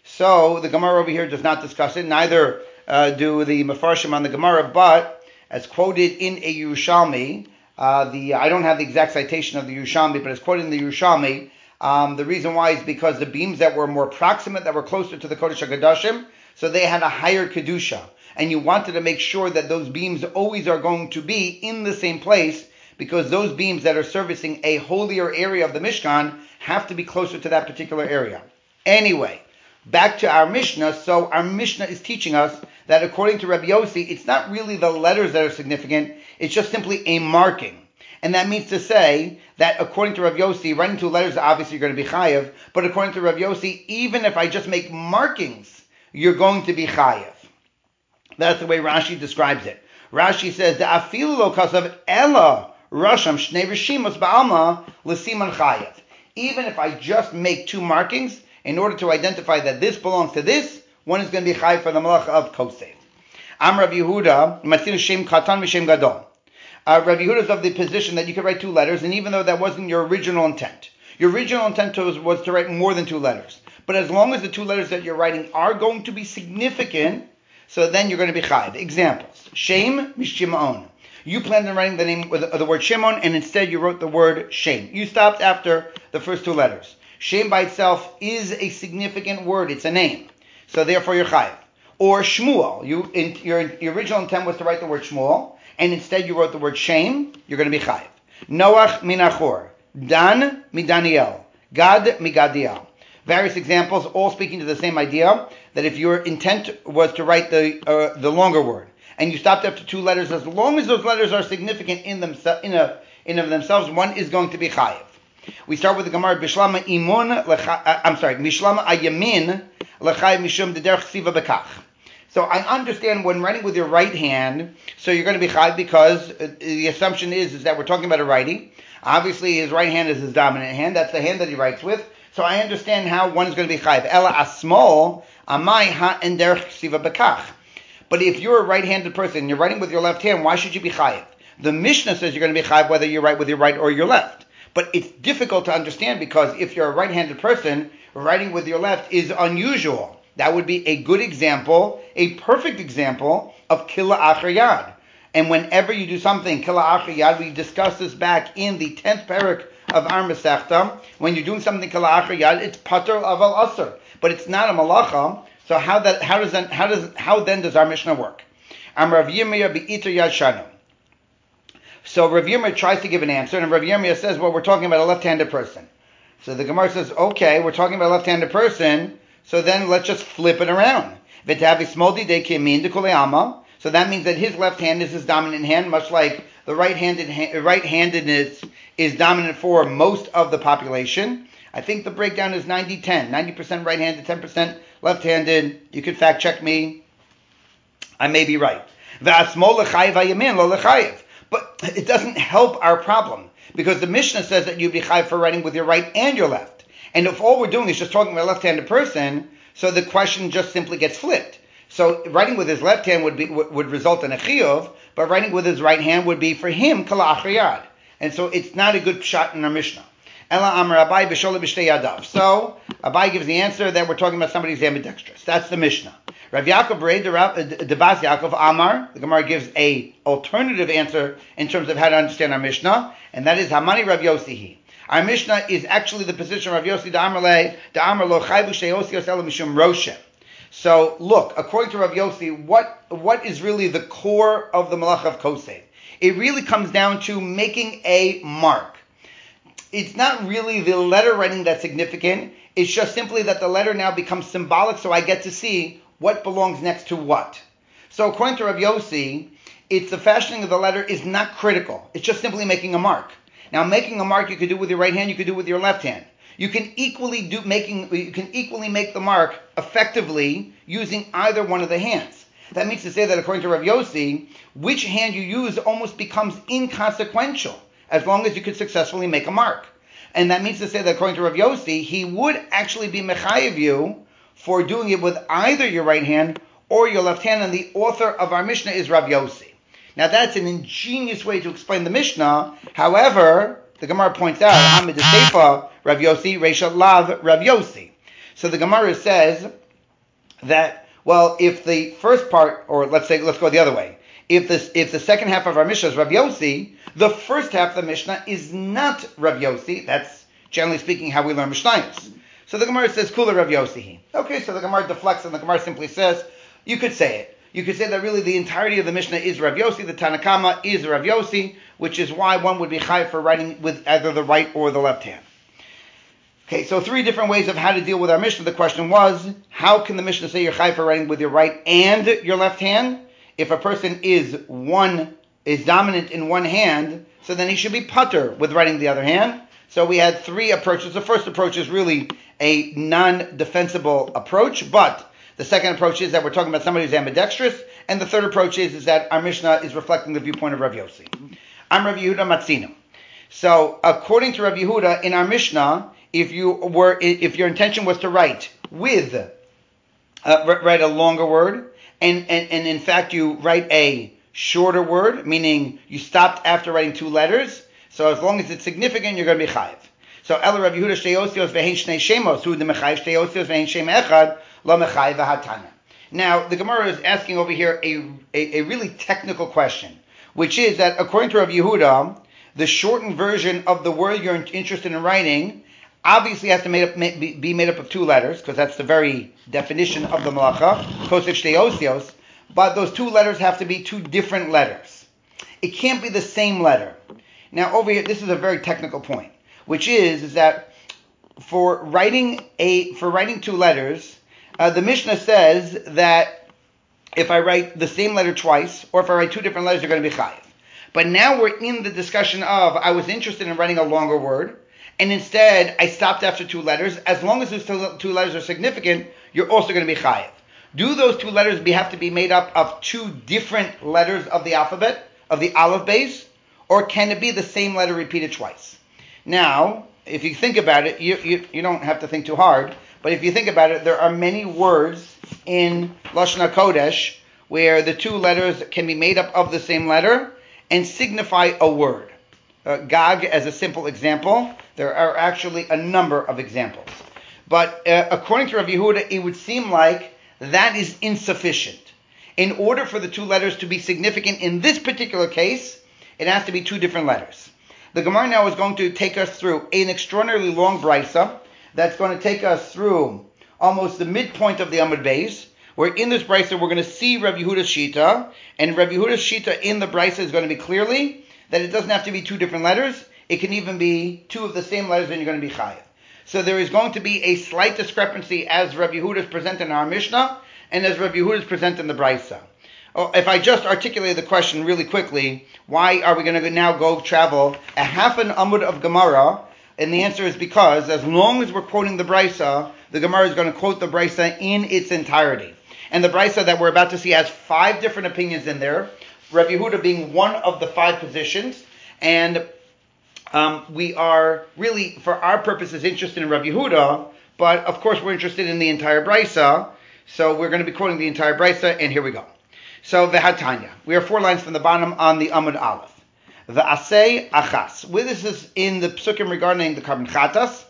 So the Gemara over here does not discuss it, neither Uh, do the Mefarshim on the Gemara, but as quoted in a Yerushalmi, uh, the I don't have the exact citation of the Yerushalmi, but as quoted in the Yerushalmi, um, the reason why is because the beams that were more proximate, that were closer to the Kodesh HaKadoshim, so they had a higher Kedusha, and you wanted to make sure that those beams always are going to be in the same place, because those beams that are servicing a holier area of the Mishkan have to be closer to that particular area. Anyway, back to our Mishnah. So our Mishnah is teaching us that according to Rabbi Yossi, it's not really the letters that are significant, it's just simply a marking. And that means to say that according to Rabbi Yossi, writing two letters, obviously you're going to be chayev, but according to Rabbi Yossi, even if I just make markings, you're going to be chayev. That's the way Rashi describes it. Rashi says, "Afilu lo kasav ella rasham shnei rishimos ba'alma l'siman chayev." Even if I just make two markings, in order to identify that this belongs to this, one is going to be chayiv for the malacha of kosev. Am Rabbi Yehuda, matzinu shem katan v'shem gadol. Uh, Rabbi Yehuda is of the position that you could write two letters, and even though that wasn't your original intent, your original intent was, was to write more than two letters. But as long as the two letters that you're writing are going to be significant, so then you're going to be chayiv. Examples: Shem mishimon. You planned on writing the name with the word Shimon, and instead you wrote the word Shem. You stopped after the first two letters. Shem by itself is a significant word; it's a name. So therefore you're chayiv. Or Shmuel, you in, your, your original intent was to write the word Shmuel, and instead you wrote the word Shem, you're going to be chayiv. Noach minachor, Dan midaniel, Gad migadiel. Various examples, all speaking to the same idea, that if your intent was to write the uh, the longer word, and you stopped after two letters, as long as those letters are significant in themselves, in a in of themselves, one is going to be chayiv. We start with the Gemara, Bishlama imun, lecha, I'm sorry, Mishlama ayamin, lechayiv mishum dederch siva bekach. So I understand when writing with your right hand, so you're going to be chayiv because the assumption is, is that we're talking about a righty. Obviously his right hand is his dominant hand, that's the hand that he writes with. So I understand how one is going to be chayiv. Ela asmol, amai ha en derech siva bekach. But if you're a right-handed person and you're writing with your left hand, why should you be chayiv? The Mishnah says you're going to be chayiv whether you write with your right or your left. But it's difficult to understand because if you're a right-handed person, writing with your left is unusual. That would be a good example, a perfect example of kila achar yad. And whenever you do something, kila achar yad, we discussed this back in the tenth parak of our Masechta. When you're doing something kila achar yad, it's pater aval asr, but it's not a malacha. So how that how does that, how does how then does our Mishnah work? Am Rav Yirmiyah be'iter yad shanu. So Rav Yirmiyah tries to give an answer, and Rav Yirmiyah says, well, we're talking about a left-handed person. So the Gemara says, okay, we're talking about a left-handed person, so then let's just flip it around. So that means that his left hand is his dominant hand, much like the right-handed right-handedness is dominant for most of the population. I think the breakdown is ninety ten, ninety percent right-handed, ten percent left-handed. You could fact-check me. I may be right. But it doesn't help our problem, because the Mishnah says that you'd be chayiv for writing with your right and your left. And if all we're doing is just talking about a left-handed person, so the question just simply gets flipped. So writing with his left hand would be would result in a chiyuv, but writing with his right hand would be for him kala achar yad. And so it's not a good shot in our Mishnah. Ela amar Abai b'shola b'shtei yadav. So Abai gives the answer that we're talking about somebody who's ambidextrous. That's the Mishnah. Rav Yaakov Rei Devas Yaakov Amar. The Gemara gives a alternative answer in terms of how to understand our Mishnah, and that is Hamani Rav Yosihi. Our Mishnah is actually the position of Rav Yossi Da'amar Da'amar Lo Chayvu Sheyosi Yosela Mishum Roshem. So look, according to Rav Yossi, what what is really the core of the Malach of Kosei? It really comes down to making a mark. It's not really the letter writing that's significant. It's just simply that the letter now becomes symbolic, so I get to see what belongs next to what. So according to Rav Yossi, it's the fashioning of the letter is not critical. It's just simply making a mark. Now, making a mark you could do with your right hand, you could do with your left hand. You can equally do making you can equally make the mark effectively using either one of the hands. That means to say that according to Rav Yossi, which hand you use almost becomes inconsequential as long as you could successfully make a mark. And that means to say that according to Rav Yossi, he would actually be mechayev you for doing it with either your right hand or your left hand, and the author of our Mishnah is Rav Yossi. Now that's an ingenious way to explain the Mishnah. However, the Gemara points out, Hamid Seifa Rav Yossi, Reisha Lav Rav Yossi. So the Gemara says that, well, if the first part, or let's say, let's go the other way. If this, if the second half of our Mishnah is Rav Yossi, the first half of the Mishnah is not Rav Yossi. That's generally speaking how we learn Mishnayos. So the Gemara says, Kula Rav Yossi. Okay, so the Gemara deflects and the Gemara simply says, you could say it. You could say that really the entirety of the Mishnah is Rav Yossi, the Tanakama is Rav Yossi, which is why one would be chayiv for writing with either the right or the left hand. Okay, so three different ways of how to deal with our Mishnah. The question was, how can the Mishnah say you're chayiv for writing with your right and your left hand? If a person is one is dominant in one hand, so then he should be putter with writing the other hand. So we had three approaches. The first approach is really a non-defensible approach, but the second approach is that we're talking about somebody who's ambidextrous, and the third approach is, is that our Mishnah is reflecting the viewpoint of Rav Yossi. I'm Rav Yehuda Matzino. So according to Rav Yehuda, in our Mishnah, if you were, if your intention was to write with, uh, write a longer word, and, and, and in fact you write a shorter word, meaning you stopped after writing two letters, so as long as it's significant, you're going to be chayiv. So El Rav Yehuda shtei osios v'hein shnei shemos, hu the mechayiv shtei osios v'hein shem echad, lo mechayiv v'hatanya. Now, the Gemara is asking over here a, a, a really technical question, which is that according to Rav Yehuda, the shortened version of the word you're interested in writing obviously has to made up, be made up of two letters, because that's the very definition of the malacha, kosef shtei osios, but those two letters have to be two different letters. It can't be the same letter. Now, over here, this is a very technical point, which is, is that for writing a for writing two letters, uh, the Mishnah says that if I write the same letter twice, or if I write two different letters, you're going to be chayiv. But now we're in the discussion of, I was interested in writing a longer word, and instead I stopped after two letters. As long as those two, two letters are significant, you're also going to be chayiv. Do those two letters be, have to be made up of two different letters of the alphabet, of the aleph base, or can it be the same letter repeated twice? Now, if you think about it, you, you, you don't have to think too hard, but if you think about it, there are many words in Lashon HaKodesh where the two letters can be made up of the same letter and signify a word. uh, Gag as a simple example. There are actually a number of examples. But uh, according to Rav Yehuda, it would seem like that is insufficient. In order for the two letters to be significant in this particular case, it has to be two different letters. The Gemara now is going to take us through an extraordinarily long brisa that's going to take us through almost the midpoint of the Amud Beis, where in this brisa we're going to see Rav Yehuda's Shita, and Rav Yehuda's Shita in the brisa is going to be clearly that it doesn't have to be two different letters, it can even be two of the same letters and you're going to be chayiv. So there is going to be a slight discrepancy as Rav Yehuda is presented in our Mishnah, and as Rav Yehuda is presented in the brisa. Oh, if I just articulate the question really quickly, why are we going to now go travel a half an amud of Gemara? And the answer is because as long as we're quoting the brisa, the Gemara is going to quote the brisa in its entirety. And the brisa that we're about to see has five different opinions in there, Rav Yehuda being one of the five positions. And um, we are really, for our purposes, interested in Rav Yehuda, but of course we're interested in the entire brisa. So we're going to be quoting the entire brisa, and here we go. So v'hatanya, we are four lines from the bottom on the Amud Aleph. V'asei achas. Well, this is in the psukim regarding the carbon chatas,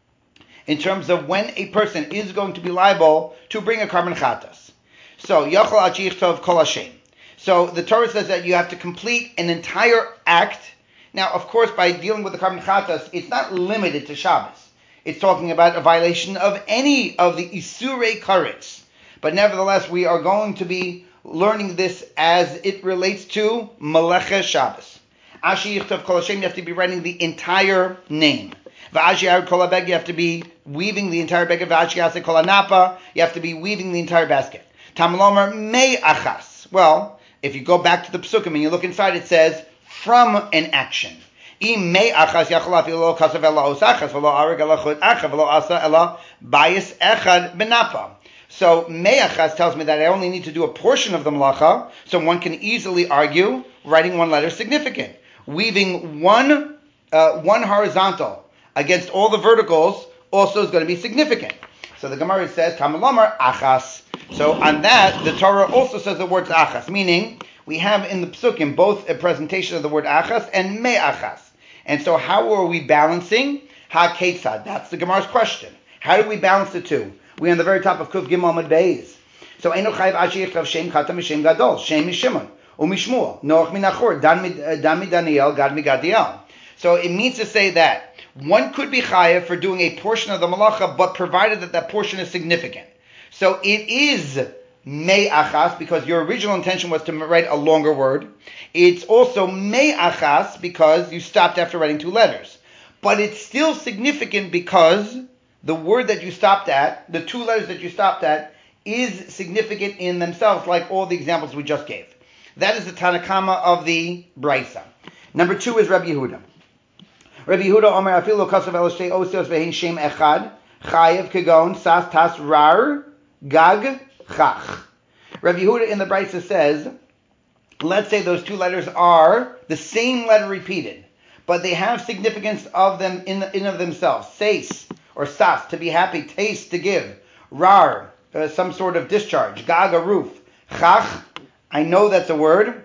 in terms of when a person is going to be liable to bring a carbon chatas. So yachol achich tov kol hashem. So the Torah says that you have to complete an entire act. Now, of course, by dealing with the carbon chatas, it's not limited to Shabbos. It's talking about a violation of any of the isurei karetz. But nevertheless, we are going to be learning this as it relates to Melecha Shabbos. Ashi Yichtav Kol Hashem, you have to be writing the entire name. V'ashi Yard Kol HaBeg, you have to be weaving the entire beged. V'ashi Yaseh Kol HaNapa, you have to be weaving the entire basket. Tamalomer Mei Achas. Well, if you go back to the Psukim and you look inside, it says, from an action. Im Mei Achas Yachol Afilu Lo Kasav Ela Os Achas V'lo Areg Ela Chut Achav V'lo Asa Ela Bayis Echad Benapa. So Me'achas tells me that I only need to do a portion of the malacha, so one can easily argue writing one letter is significant. Weaving one uh, one horizontal against all the verticals also is going to be significant. So the Gemara says, Kamalomar achas. So on that, the Torah also says the word achas, meaning we have in the psukim both a presentation of the word achas and me'achas. And so how are we balancing? Ha-ketzad. That's the Gemara's question. How do we balance the two? We're on the very top of Kuf Gimel Amud Beis. So Eino Chayiv Ashi Yichtav Shem Chata Mishem Gadol, Shem Mishimon, Umishmuel, Noach Minachor, Dan Mi Daniel, Gad Mi Gadiel. So it means to say that one could be chayiv for doing a portion of the malacha, but provided that that portion is significant. So it is me'achas because your original intention was to write a longer word. It's also me'achas because you stopped after writing two letters. But it's still significant because the word that you stopped at, the two letters that you stopped at, is significant in themselves, like all the examples we just gave. That is the Tanakama of the Brisa. Number two is Rabbi Yehuda. Rabbi Yehuda Omer Afilu Kasav El Shtei Osios Vehin Shem Echad Chayev Kagon Sas Tas Rar Gag Chach. Rabbi Yehuda in the Brisa says, let's say those two letters are the same letter repeated, but they have significance of them in, in of themselves. Seis or sas, to be happy, taste, to give. Rar, uh, some sort of discharge. Gag, a roof. Chach, I know that's a word,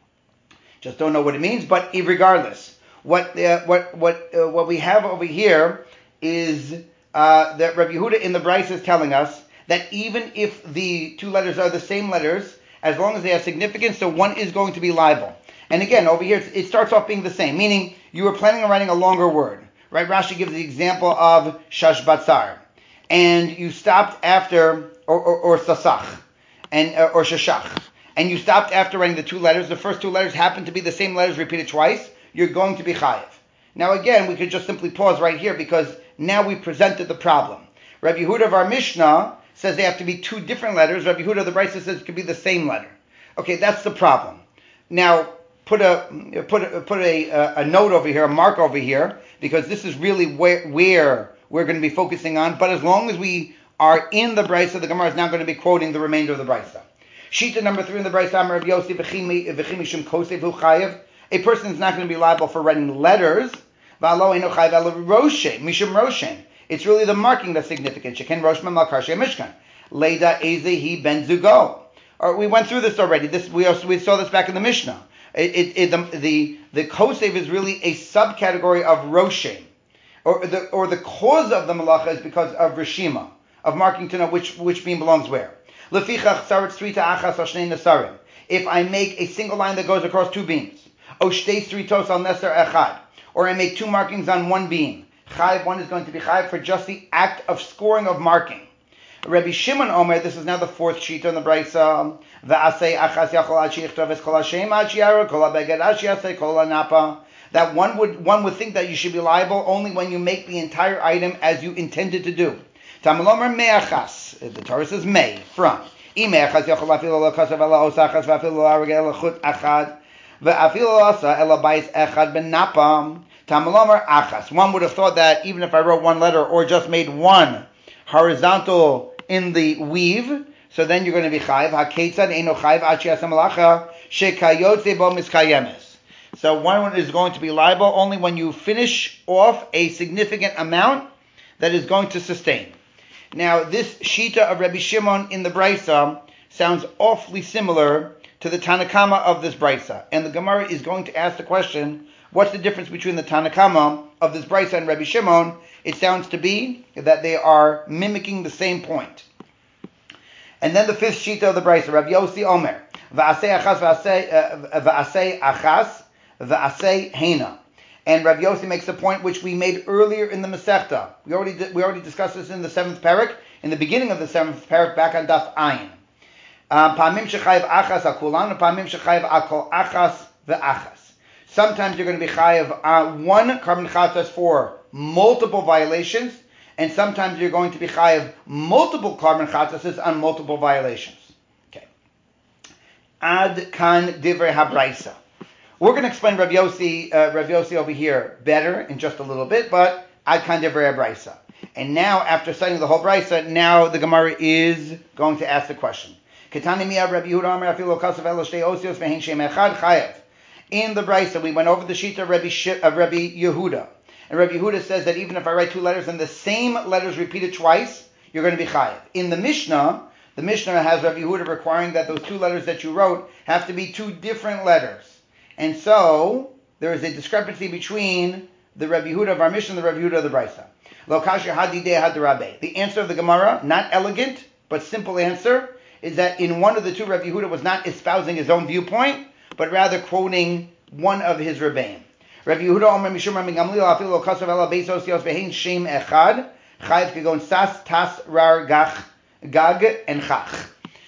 just don't know what it means, but regardless, what uh, what what uh, what we have over here is uh, that Rabbi Yehuda in the Brisa is telling us that even if the two letters are the same letters, as long as they have significance, so one is going to be liable. And again, over here, it starts off being the same, meaning you were planning on writing a longer word. Right, Rashi gives the example of shash batzar, and you stopped after, or or, or sasach, and uh, or shashach, and you stopped after writing the two letters. The first two letters happen to be the same letters repeated twice. You're going to be chayiv. Now again, we could just simply pause right here because now we presented the problem. Rabbi Yehuda of our Mishnah says they have to be two different letters. Rabbi Yehuda of the Brisa says it could be the same letter. Okay, that's the problem. Now put a put a, put a, a note over here, a mark over here, because this is really where, where we're going to be focusing on. But as long as we are in the Brisa, the Gemara is now going to be quoting the remainder of the Brisa. Shita number three in the Brisa, Amar Rav Yossi v'chimi mishum kosev hu chayev. A person is not going to be liable for writing letters. V'alo eino chayev ela roshem mishum roshem. It's really the marking that's significant. Sheken roshman malkar shei mishkan. Leida ezehi ben zugo. Or we went through this already. This we also, we saw this back in the Mishnah. It, it, it, the the the kosev is really a subcategory of roshem, or the or the cause of the malacha is because of rishima, of marking to know which which beam belongs where. Lefichach sarat srita achas al shnei nesarim. If I make a single line that goes across two beams, o shtei sritos al neser echad, or I make two markings on one beam, chayiv, one is going to be chayiv for just the act of scoring of marking. Rabbi Shimon Omer, this is now the fourth sheet on the Brisa. Va'asei achas yachol ad sheyichtav es kol hashem ad sheyaro kol habeged ad sheyasei kol hanapa. That one would one would think that you should be liable only when you make the entire item as you intended to do. Talmud Omer me'achas. The Torah says may from. I me'achas yachol afilo lo kasav ela osachas va'afilo lo areg ela chut achad va'afilo lo asa ela bayis echad benapa. Talmud Omer achas. One would have thought that even if I wrote one letter or just made one horizontal in the weave, so then you're going to be chayiv. Haketzad eino chayiv ad she'aseh malacha shekayotze bo miskayemes. So one is going to be liable only when you finish off a significant amount that is going to sustain. Now, this shita of Rabbi Shimon in the Brisa sounds awfully similar to the Tanakama of this Brisa, and the Gemara is going to ask the question: what's the difference between the Tanakama of this Brisa and Rabbi Shimon? It sounds to be that they are mimicking the same point. And then the fifth shita of the Brisa, Rabbi Yossi Omer, va'asei achas va'asei achas va'asei heina. And Rabbi Yossi makes a point which we made earlier in the Masechta. We already did, we already discussed this in the seventh parak, in the beginning of the seventh parak, back on Daf Ayin. Pa'amim shechayiv achas al kulan, pa'amim shechayiv al kol achas ve'achas. Sometimes you're going to be chayiv uh, one carbon chatas for multiple violations, and sometimes you're going to be chayiv multiple carbon chatases on multiple violations. Okay. Ad kan divrei habraisa. We're going to explain Rav Yossi, uh, Rav Yossi over here better in just a little bit, but ad kan divrei habraisa. And now, after studying the whole brisa, now the Gemara is going to ask the question. Ketani miyav Rabbi Yehuda Amar afilu kasav elo shtei osios ve'hen shem echad chayiv. In the brisa, we went over the sheet of Rabbi, of Rabbi Yehuda. And Rabbi Yehuda says that even if I write two letters and the same letters repeated twice, you're going to be chayiv. In the Mishnah, the Mishnah has Rabbi Yehuda requiring that those two letters that you wrote have to be two different letters. And so, there is a discrepancy between the Rabbi Yehuda of our Mishnah and the Rabbi Yehuda of the Brisa. Lo kasher hadideh hadrabe. The answer of the Gemara, not elegant, but simple answer, is that in one of the two, Rabbi Yehuda was not espousing his own viewpoint, but rather quoting one of his Rebbeim. Rabbi Yehuda Omer Mishum Rabbi Gamliel Afilo Kasav Ela Beis Osios Ve'Hein Shem Echad Chayiv Kegon Sas Tas Rar Gach Gag and Chach.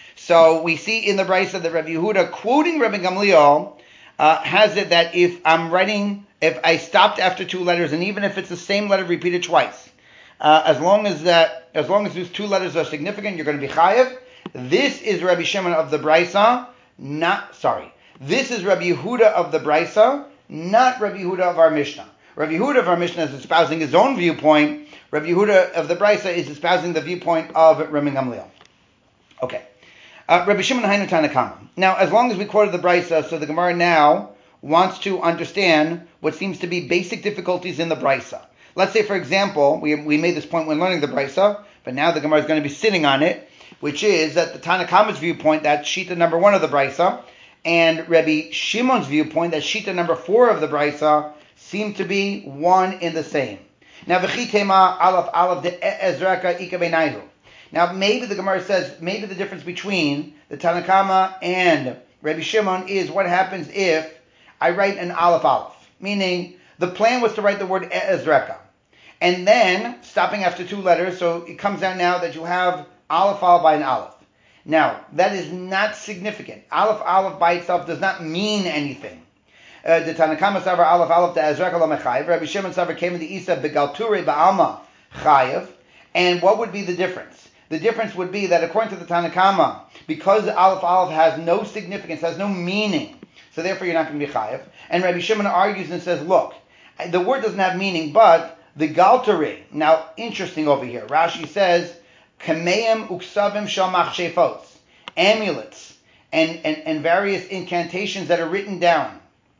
So we see in the Brisa that Rabbi Yehuda quoting Rabbi Gamliel uh, has it that if I'm writing, if I stopped after two letters, and even if it's the same letter repeated twice, uh, as long as that, as long as those two letters are significant, you're going to be Chayiv. This is Rabbi Shimon of the Brisa, not sorry. This is Rabbi Yehuda of the Brisa, not Rabbi Yehuda of our Mishnah. Rabbi Yehuda of our Mishnah is espousing his own viewpoint. Rabbi Yehuda of the Brisa is espousing the viewpoint of Rabbi Gamliel. Okay. Uh, Rabbi Shimon Hainu Tanakama. Now, as long as we quoted the Brisa, so the Gemara now wants to understand what seems to be basic difficulties in the Brisa. Let's say, for example, we we made this point when learning the Brisa, but now the Gemara is going to be sitting on it, which is that the Tanakama's viewpoint, that's Shita number one of the Brisa, and Rabbi Shimon's viewpoint, that Shita number four of the Brisa, seem to be one in the same. Now, v'chitema alaf alaf de ezraka ika beinayhu. Now, maybe the Gemara says, maybe the difference between the Tanakama and Rabbi Shimon is what happens if I write an aleph aleph. Meaning, the plan was to write the word ezraka. And then, stopping after two letters, so it comes out now that you have aleph followed by an aleph. Now, that is not significant. Aleph aleph by itself does not mean anything. Uh, the Tanakama savar aleph aleph de ezraka lo mechayev. Rabbi Shimon savar came in the isa begalture ba'alma chayev. And what would be the difference? The difference would be that according to the Tanakama, because aleph aleph has no significance, has no meaning, so therefore you're not going to be chayev. And Rabbi Shimon argues and says, look, the word doesn't have meaning, but the galtere. Now, interesting over here. Rashi says, kameim uksavim shal machshefos, amulets and, and, and various incantations that are written down.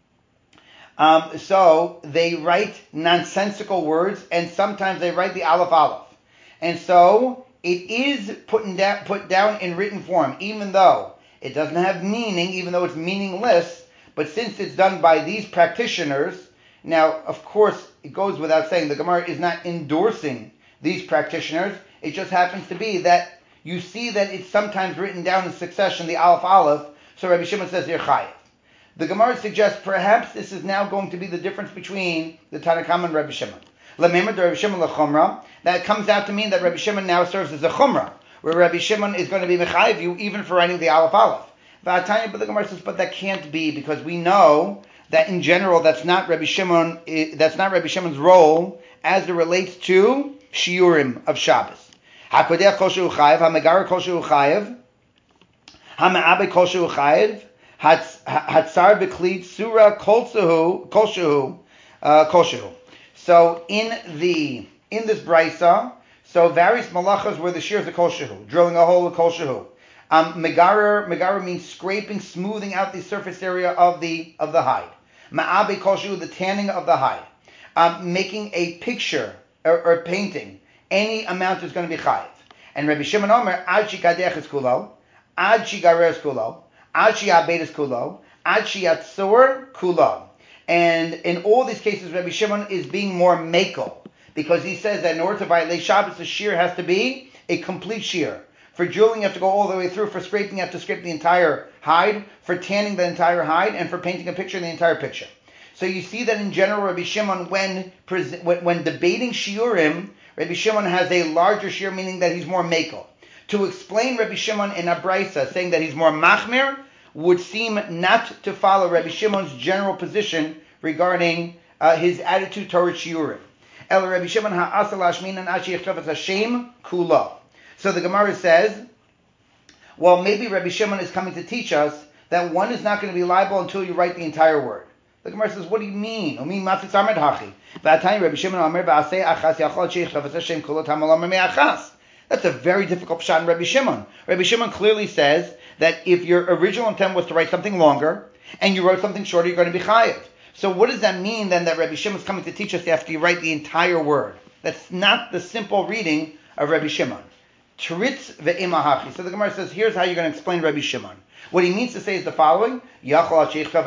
Um, so they write nonsensical words, and sometimes they write the aleph aleph. And so it is put, in da- put down in written form, even though it doesn't have meaning, even though it's meaningless, But since it's done by these practitioners, now, of course, it goes without saying, the Gemara is not endorsing these practitioners. It just happens to be that you see that it's sometimes written down in succession, the Aleph Aleph, so Rabbi Shimon says you're chayiv. The Gemara suggests perhaps this is now going to be the difference between the Tanna Kama and Rabbi Shimon. Lamemad Rabbi Shimon lechumra. That comes out to mean that Rabbi Shimon now serves as a chumrah, where Rabbi Shimon is going to be mechayiv you even for writing the Aleph Aleph. But the Gemara says, but that can't be, because we know that in general that's not Rabbi Shimon. That's not Rabbi Shimon's role as it relates to shiurim of Shabbos. Hakodech kol shehu chayiv, hamegar kol shehu chayiv, hamaabe kol shehu chayiv, hatzar b'kli surah kol shehu kol shehu kol shehu. So in the in this brisa, so various malachas were the shears of kol shehu, drilling a hole of kol shehu. Um, megarer, megarer means scraping, smoothing out the surface area of the of the hide. Ma'abe kol shehu, the tanning of the hide. Um, making a picture or, or painting, any amount is going to be chayiv. And Rabbi Shimon Omer, ad shikadech es kulo, ad shigarer es kulo, ad shiabed es kulo, ad shiatzor kulo. And in all these cases, Rabbi Shimon is being more makel, because he says that in order to violate Shabbos, the shear has to be a complete shear. For drilling, you have to go all the way through. For scraping, you have to scrape the entire hide. For tanning, the entire hide. And for painting a picture, the entire picture. So you see that in general, Rabbi Shimon, when when, when debating shiurim, Rabbi Shimon has a larger shear, meaning that he's more makel. To explain Rabbi Shimon in a brisa, saying that he's more machmir, would seem not to follow Rabbi Shimon's general position regarding uh, his attitude towards shiurim. El Rabbi Shimon ha'asal hashminan ashi yichtav Hashem kula. So the Gemara says, well, maybe Rabbi Shimon is coming to teach us that one is not going to be liable until you write the entire word. The Gemara says, what do you mean? I mean, That's a very difficult pshat in Rabbi Shimon. Rabbi Shimon clearly says that if your original intent was to write something longer and you wrote something shorter, you're going to be chayiv. So what does that mean then that Rabbi Shimon is coming to teach us after you write the entire word? That's not the simple reading of Rabbi Shimon. Tritz ve'imahachi. So the Gemara says, here's how you're going to explain Rabbi Shimon. What he means to say is the following: ah,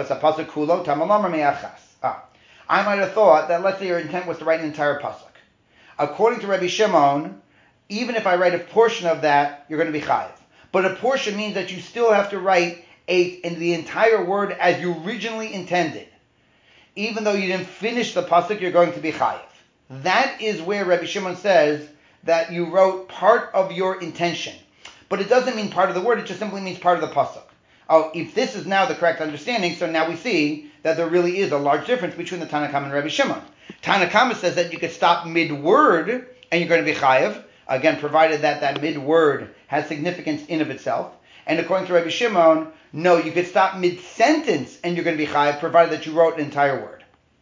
I might have thought that, let's say your intent was to write an entire pasuk. According to Rabbi Shimon, even if I write a portion of that, you're going to be chayiv. But a portion means that you still have to write a, in the entire word as you originally intended. Even though you didn't finish the pasuk, you're going to be chayiv. That is where Rabbi Shimon says that you wrote part of your intention. But it doesn't mean part of the word, it just simply means part of the pasuk. Oh, if this is now the correct understanding, so now we see that there really is a large difference between the Tanna Kama and Rabbi Shimon. Tanna Kama says that you could stop mid-word and you're going to be chayiv, again, provided that that mid-word has significance in of itself. And according to Rabbi Shimon, no, you could stop mid-sentence and you're going to be chayiv, provided that you wrote an entire word.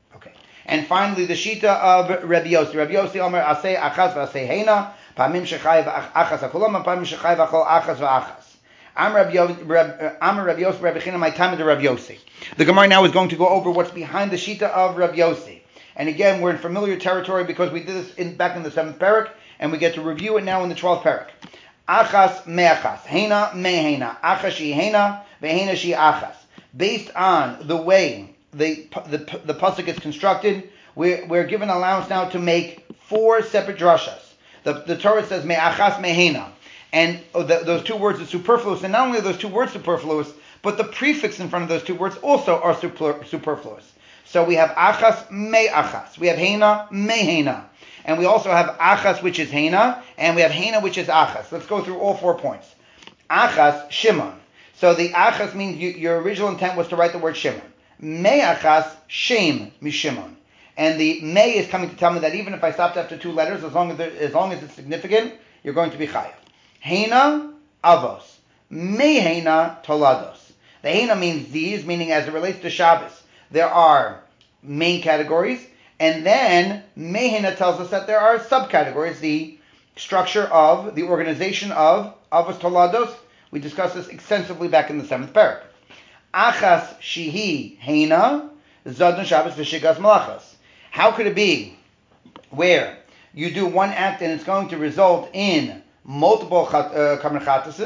And finally, the shita of Rabbi Yossi. Rabbi Yossi Omer asay achas v'asay heina, pamim shechayiv achas hakolam, pamim shechayiv achol achas v'achas. I'm Rabbi Yossi, Rabbi China, my time of the Rabbi Yossi. The Gemara now is going to go over what's behind the shita of Rabbi Yossi. And again, we're in familiar territory because we did this in, back in the seventh parak, and we get to review it now in the twelfth parak. Achas me'achas, heina me'heina, achas shi heina, ve'heina shi achas. Based on the way The, the the pasuk is constructed, we're, we're given allowance now to make four separate drashas. The, the Torah says me'achas me'hena, and the, those two words are superfluous, and not only are those two words superfluous, but the prefix in front of those two words also are super, superfluous. So we have achas me'achas, we have hena me'hena, and we also have achas, which is hena, and we have hena, which is achas. Let's go through all four points. Achas, Shimon. So the achas means you, your original intent was to write the word Shimon. Me'achas, shame, mishimon. And the me is coming to tell me that even if I stopped after two letters, as long as as long as it's significant, you're going to be chayav. Heina, avos. Me'heina, tolados. The heina means these, meaning as it relates to Shabbos, there are main categories, and then me'heina tells us that there are subcategories, the structure of, the organization of avos tolados. We discussed this extensively back in the seventh parak. Achas shihi heina zadon Shabbos v'shigas malachas. How could it be where you do one act and it's going to result in multiple uh, karban chatases?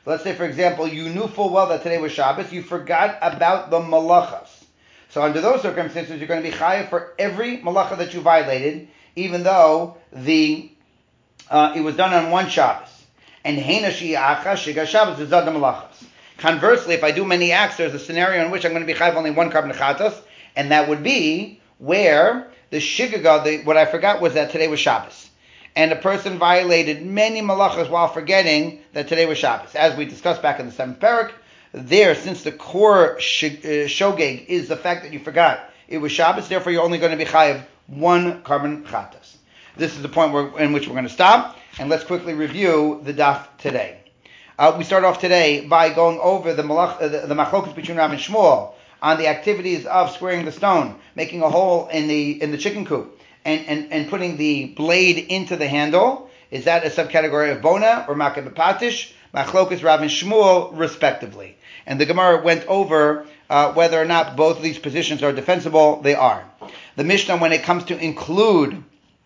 Let's say, for example, you knew full well that today was Shabbos, you forgot about the malachas. So under those circumstances, you're going to be chayav for every malacha that you violated, even though the uh, it was done on one Shabbos. And heina shi'acha shiga Shabbos is zad malachas. Conversely, if I do many acts, there's a scenario in which I'm going to be chayav only one carbon chatos, and that would be where the shigaga, the, what I forgot was that today was Shabbos. And a person violated many malachas while forgetting that today was Shabbos. As we discussed back in the seventh parak, there, since the core sh- uh, shogeg is the fact that you forgot it was Shabbos, therefore you're only going to be chayav one carbon chatas. This is the point where, in which we're going to stop, and let's quickly review the daf today. Uh, we start off today by going over the malach, uh, the, the machlokas between Rav and Shmuel on the activities of squaring the stone, making a hole in the in the chicken coop, and, and, and putting the blade into the handle. Is that a subcategory of bona or makeh b'patish? Machlokas Rav and Shmuel, respectively. And the Gemara went over uh, whether or not both of these positions are defensible. They are. The Mishnah, when it comes to include,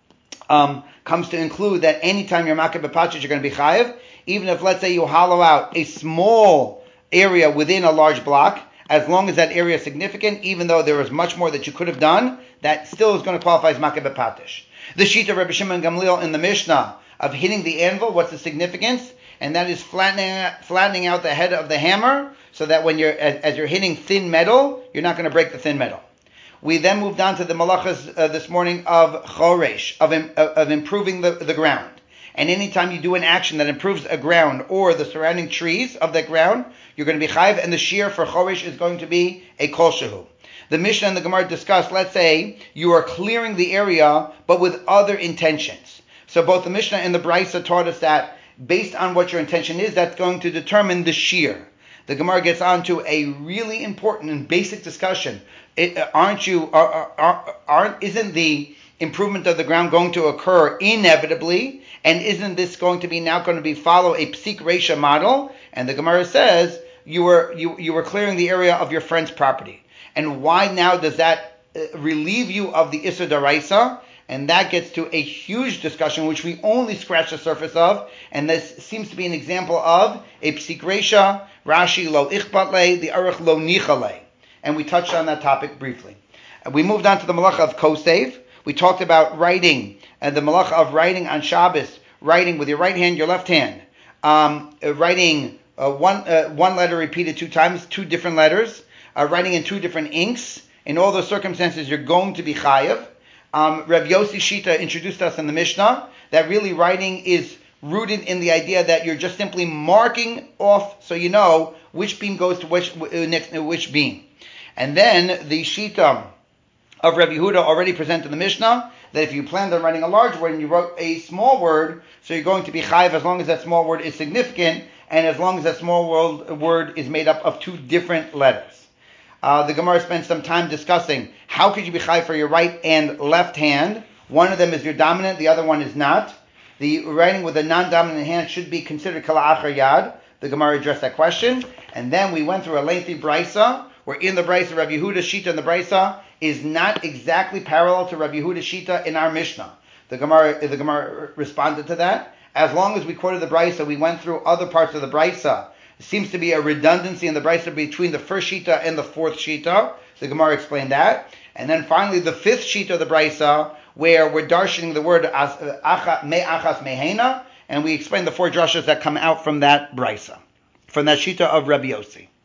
um, comes to include that anytime you're makeh b'patish, you're going to be chayiv, even if, let's say, you hollow out a small area within a large block, as long as that area is significant, even though there is much more that you could have done, that still is going to qualify as makeh b'patish. The sheet of Rabbi Shimon Gamliel in the Mishnah of hitting the anvil, what's the significance? And that is flattening, flattening out the head of the hammer, so that when you're, as, as you're hitting thin metal, you're not going to break the thin metal. We then moved on to the malachas uh, this morning of choresh, of, of, of improving the, the ground. And anytime you do an action that improves a ground or the surrounding trees of that ground, you're going to be chayiv, and the shear for choresh is going to be a kol shehu. The Mishnah and the Gemara discussed, let's say, you are clearing the area, but with other intentions. So both the Mishnah and the Brisa taught us that based on what your intention is, that's going to determine the shear. The Gemara gets on to a really important and basic discussion. It, aren't you? Are, are, aren't? Isn't the improvement of the ground going to occur inevitably? And isn't this going to be now going to be follow a psik reisha model? And the Gemara says you were you you were clearing the area of your friend's property. And why now does that relieve you of the issur daraisa? And that gets to a huge discussion, which we only scratch the surface of. And this seems to be an example of a psik reisha, Rashi lo ichbat le, the aruch lo nicha le. And we touched on that topic briefly. We moved on to the malacha of kosev. We talked about writing, and the malacha of writing on Shabbos, writing with your right hand, your left hand, um, uh, writing uh, one uh, one letter repeated two times, two different letters, uh, writing in two different inks. In all those circumstances, you're going to be chayav. Um, Rav Yossi Shita introduced us in the Mishnah that really writing is rooted in the idea that you're just simply marking off so you know which beam goes to which uh, next uh, which beam. And then the Shita of Rabbi Yehuda already presented in the Mishnah that if you planned on writing a large word and you wrote a small word, so you're going to be chayiv as long as that small word is significant and as long as that small word, word is made up of two different letters. Uh, the Gemara spent some time discussing how could you be chayiv for your right and left hand. One of them is your dominant, the other one is not. The writing with a non-dominant hand should be considered kala achar yad. The Gemara addressed that question. And then we went through a lengthy brisa, where in the brisa, Rabbi Yehuda's Shita in the brisa is not exactly parallel to Rabbi Yehuda's Shita in our Mishnah. The Gemara, the Gemara responded to that. As long as we quoted the brisa, we went through other parts of the brisa. There seems to be a redundancy in the brisa between the first Shita and the fourth Shita. The Gemara explained that. And then finally, the fifth Shita of the brisa, where we're darshaning the word me achas mehena, and we explain the four drashas that come out from that brisa, from that Shita of Rabbi Yossi.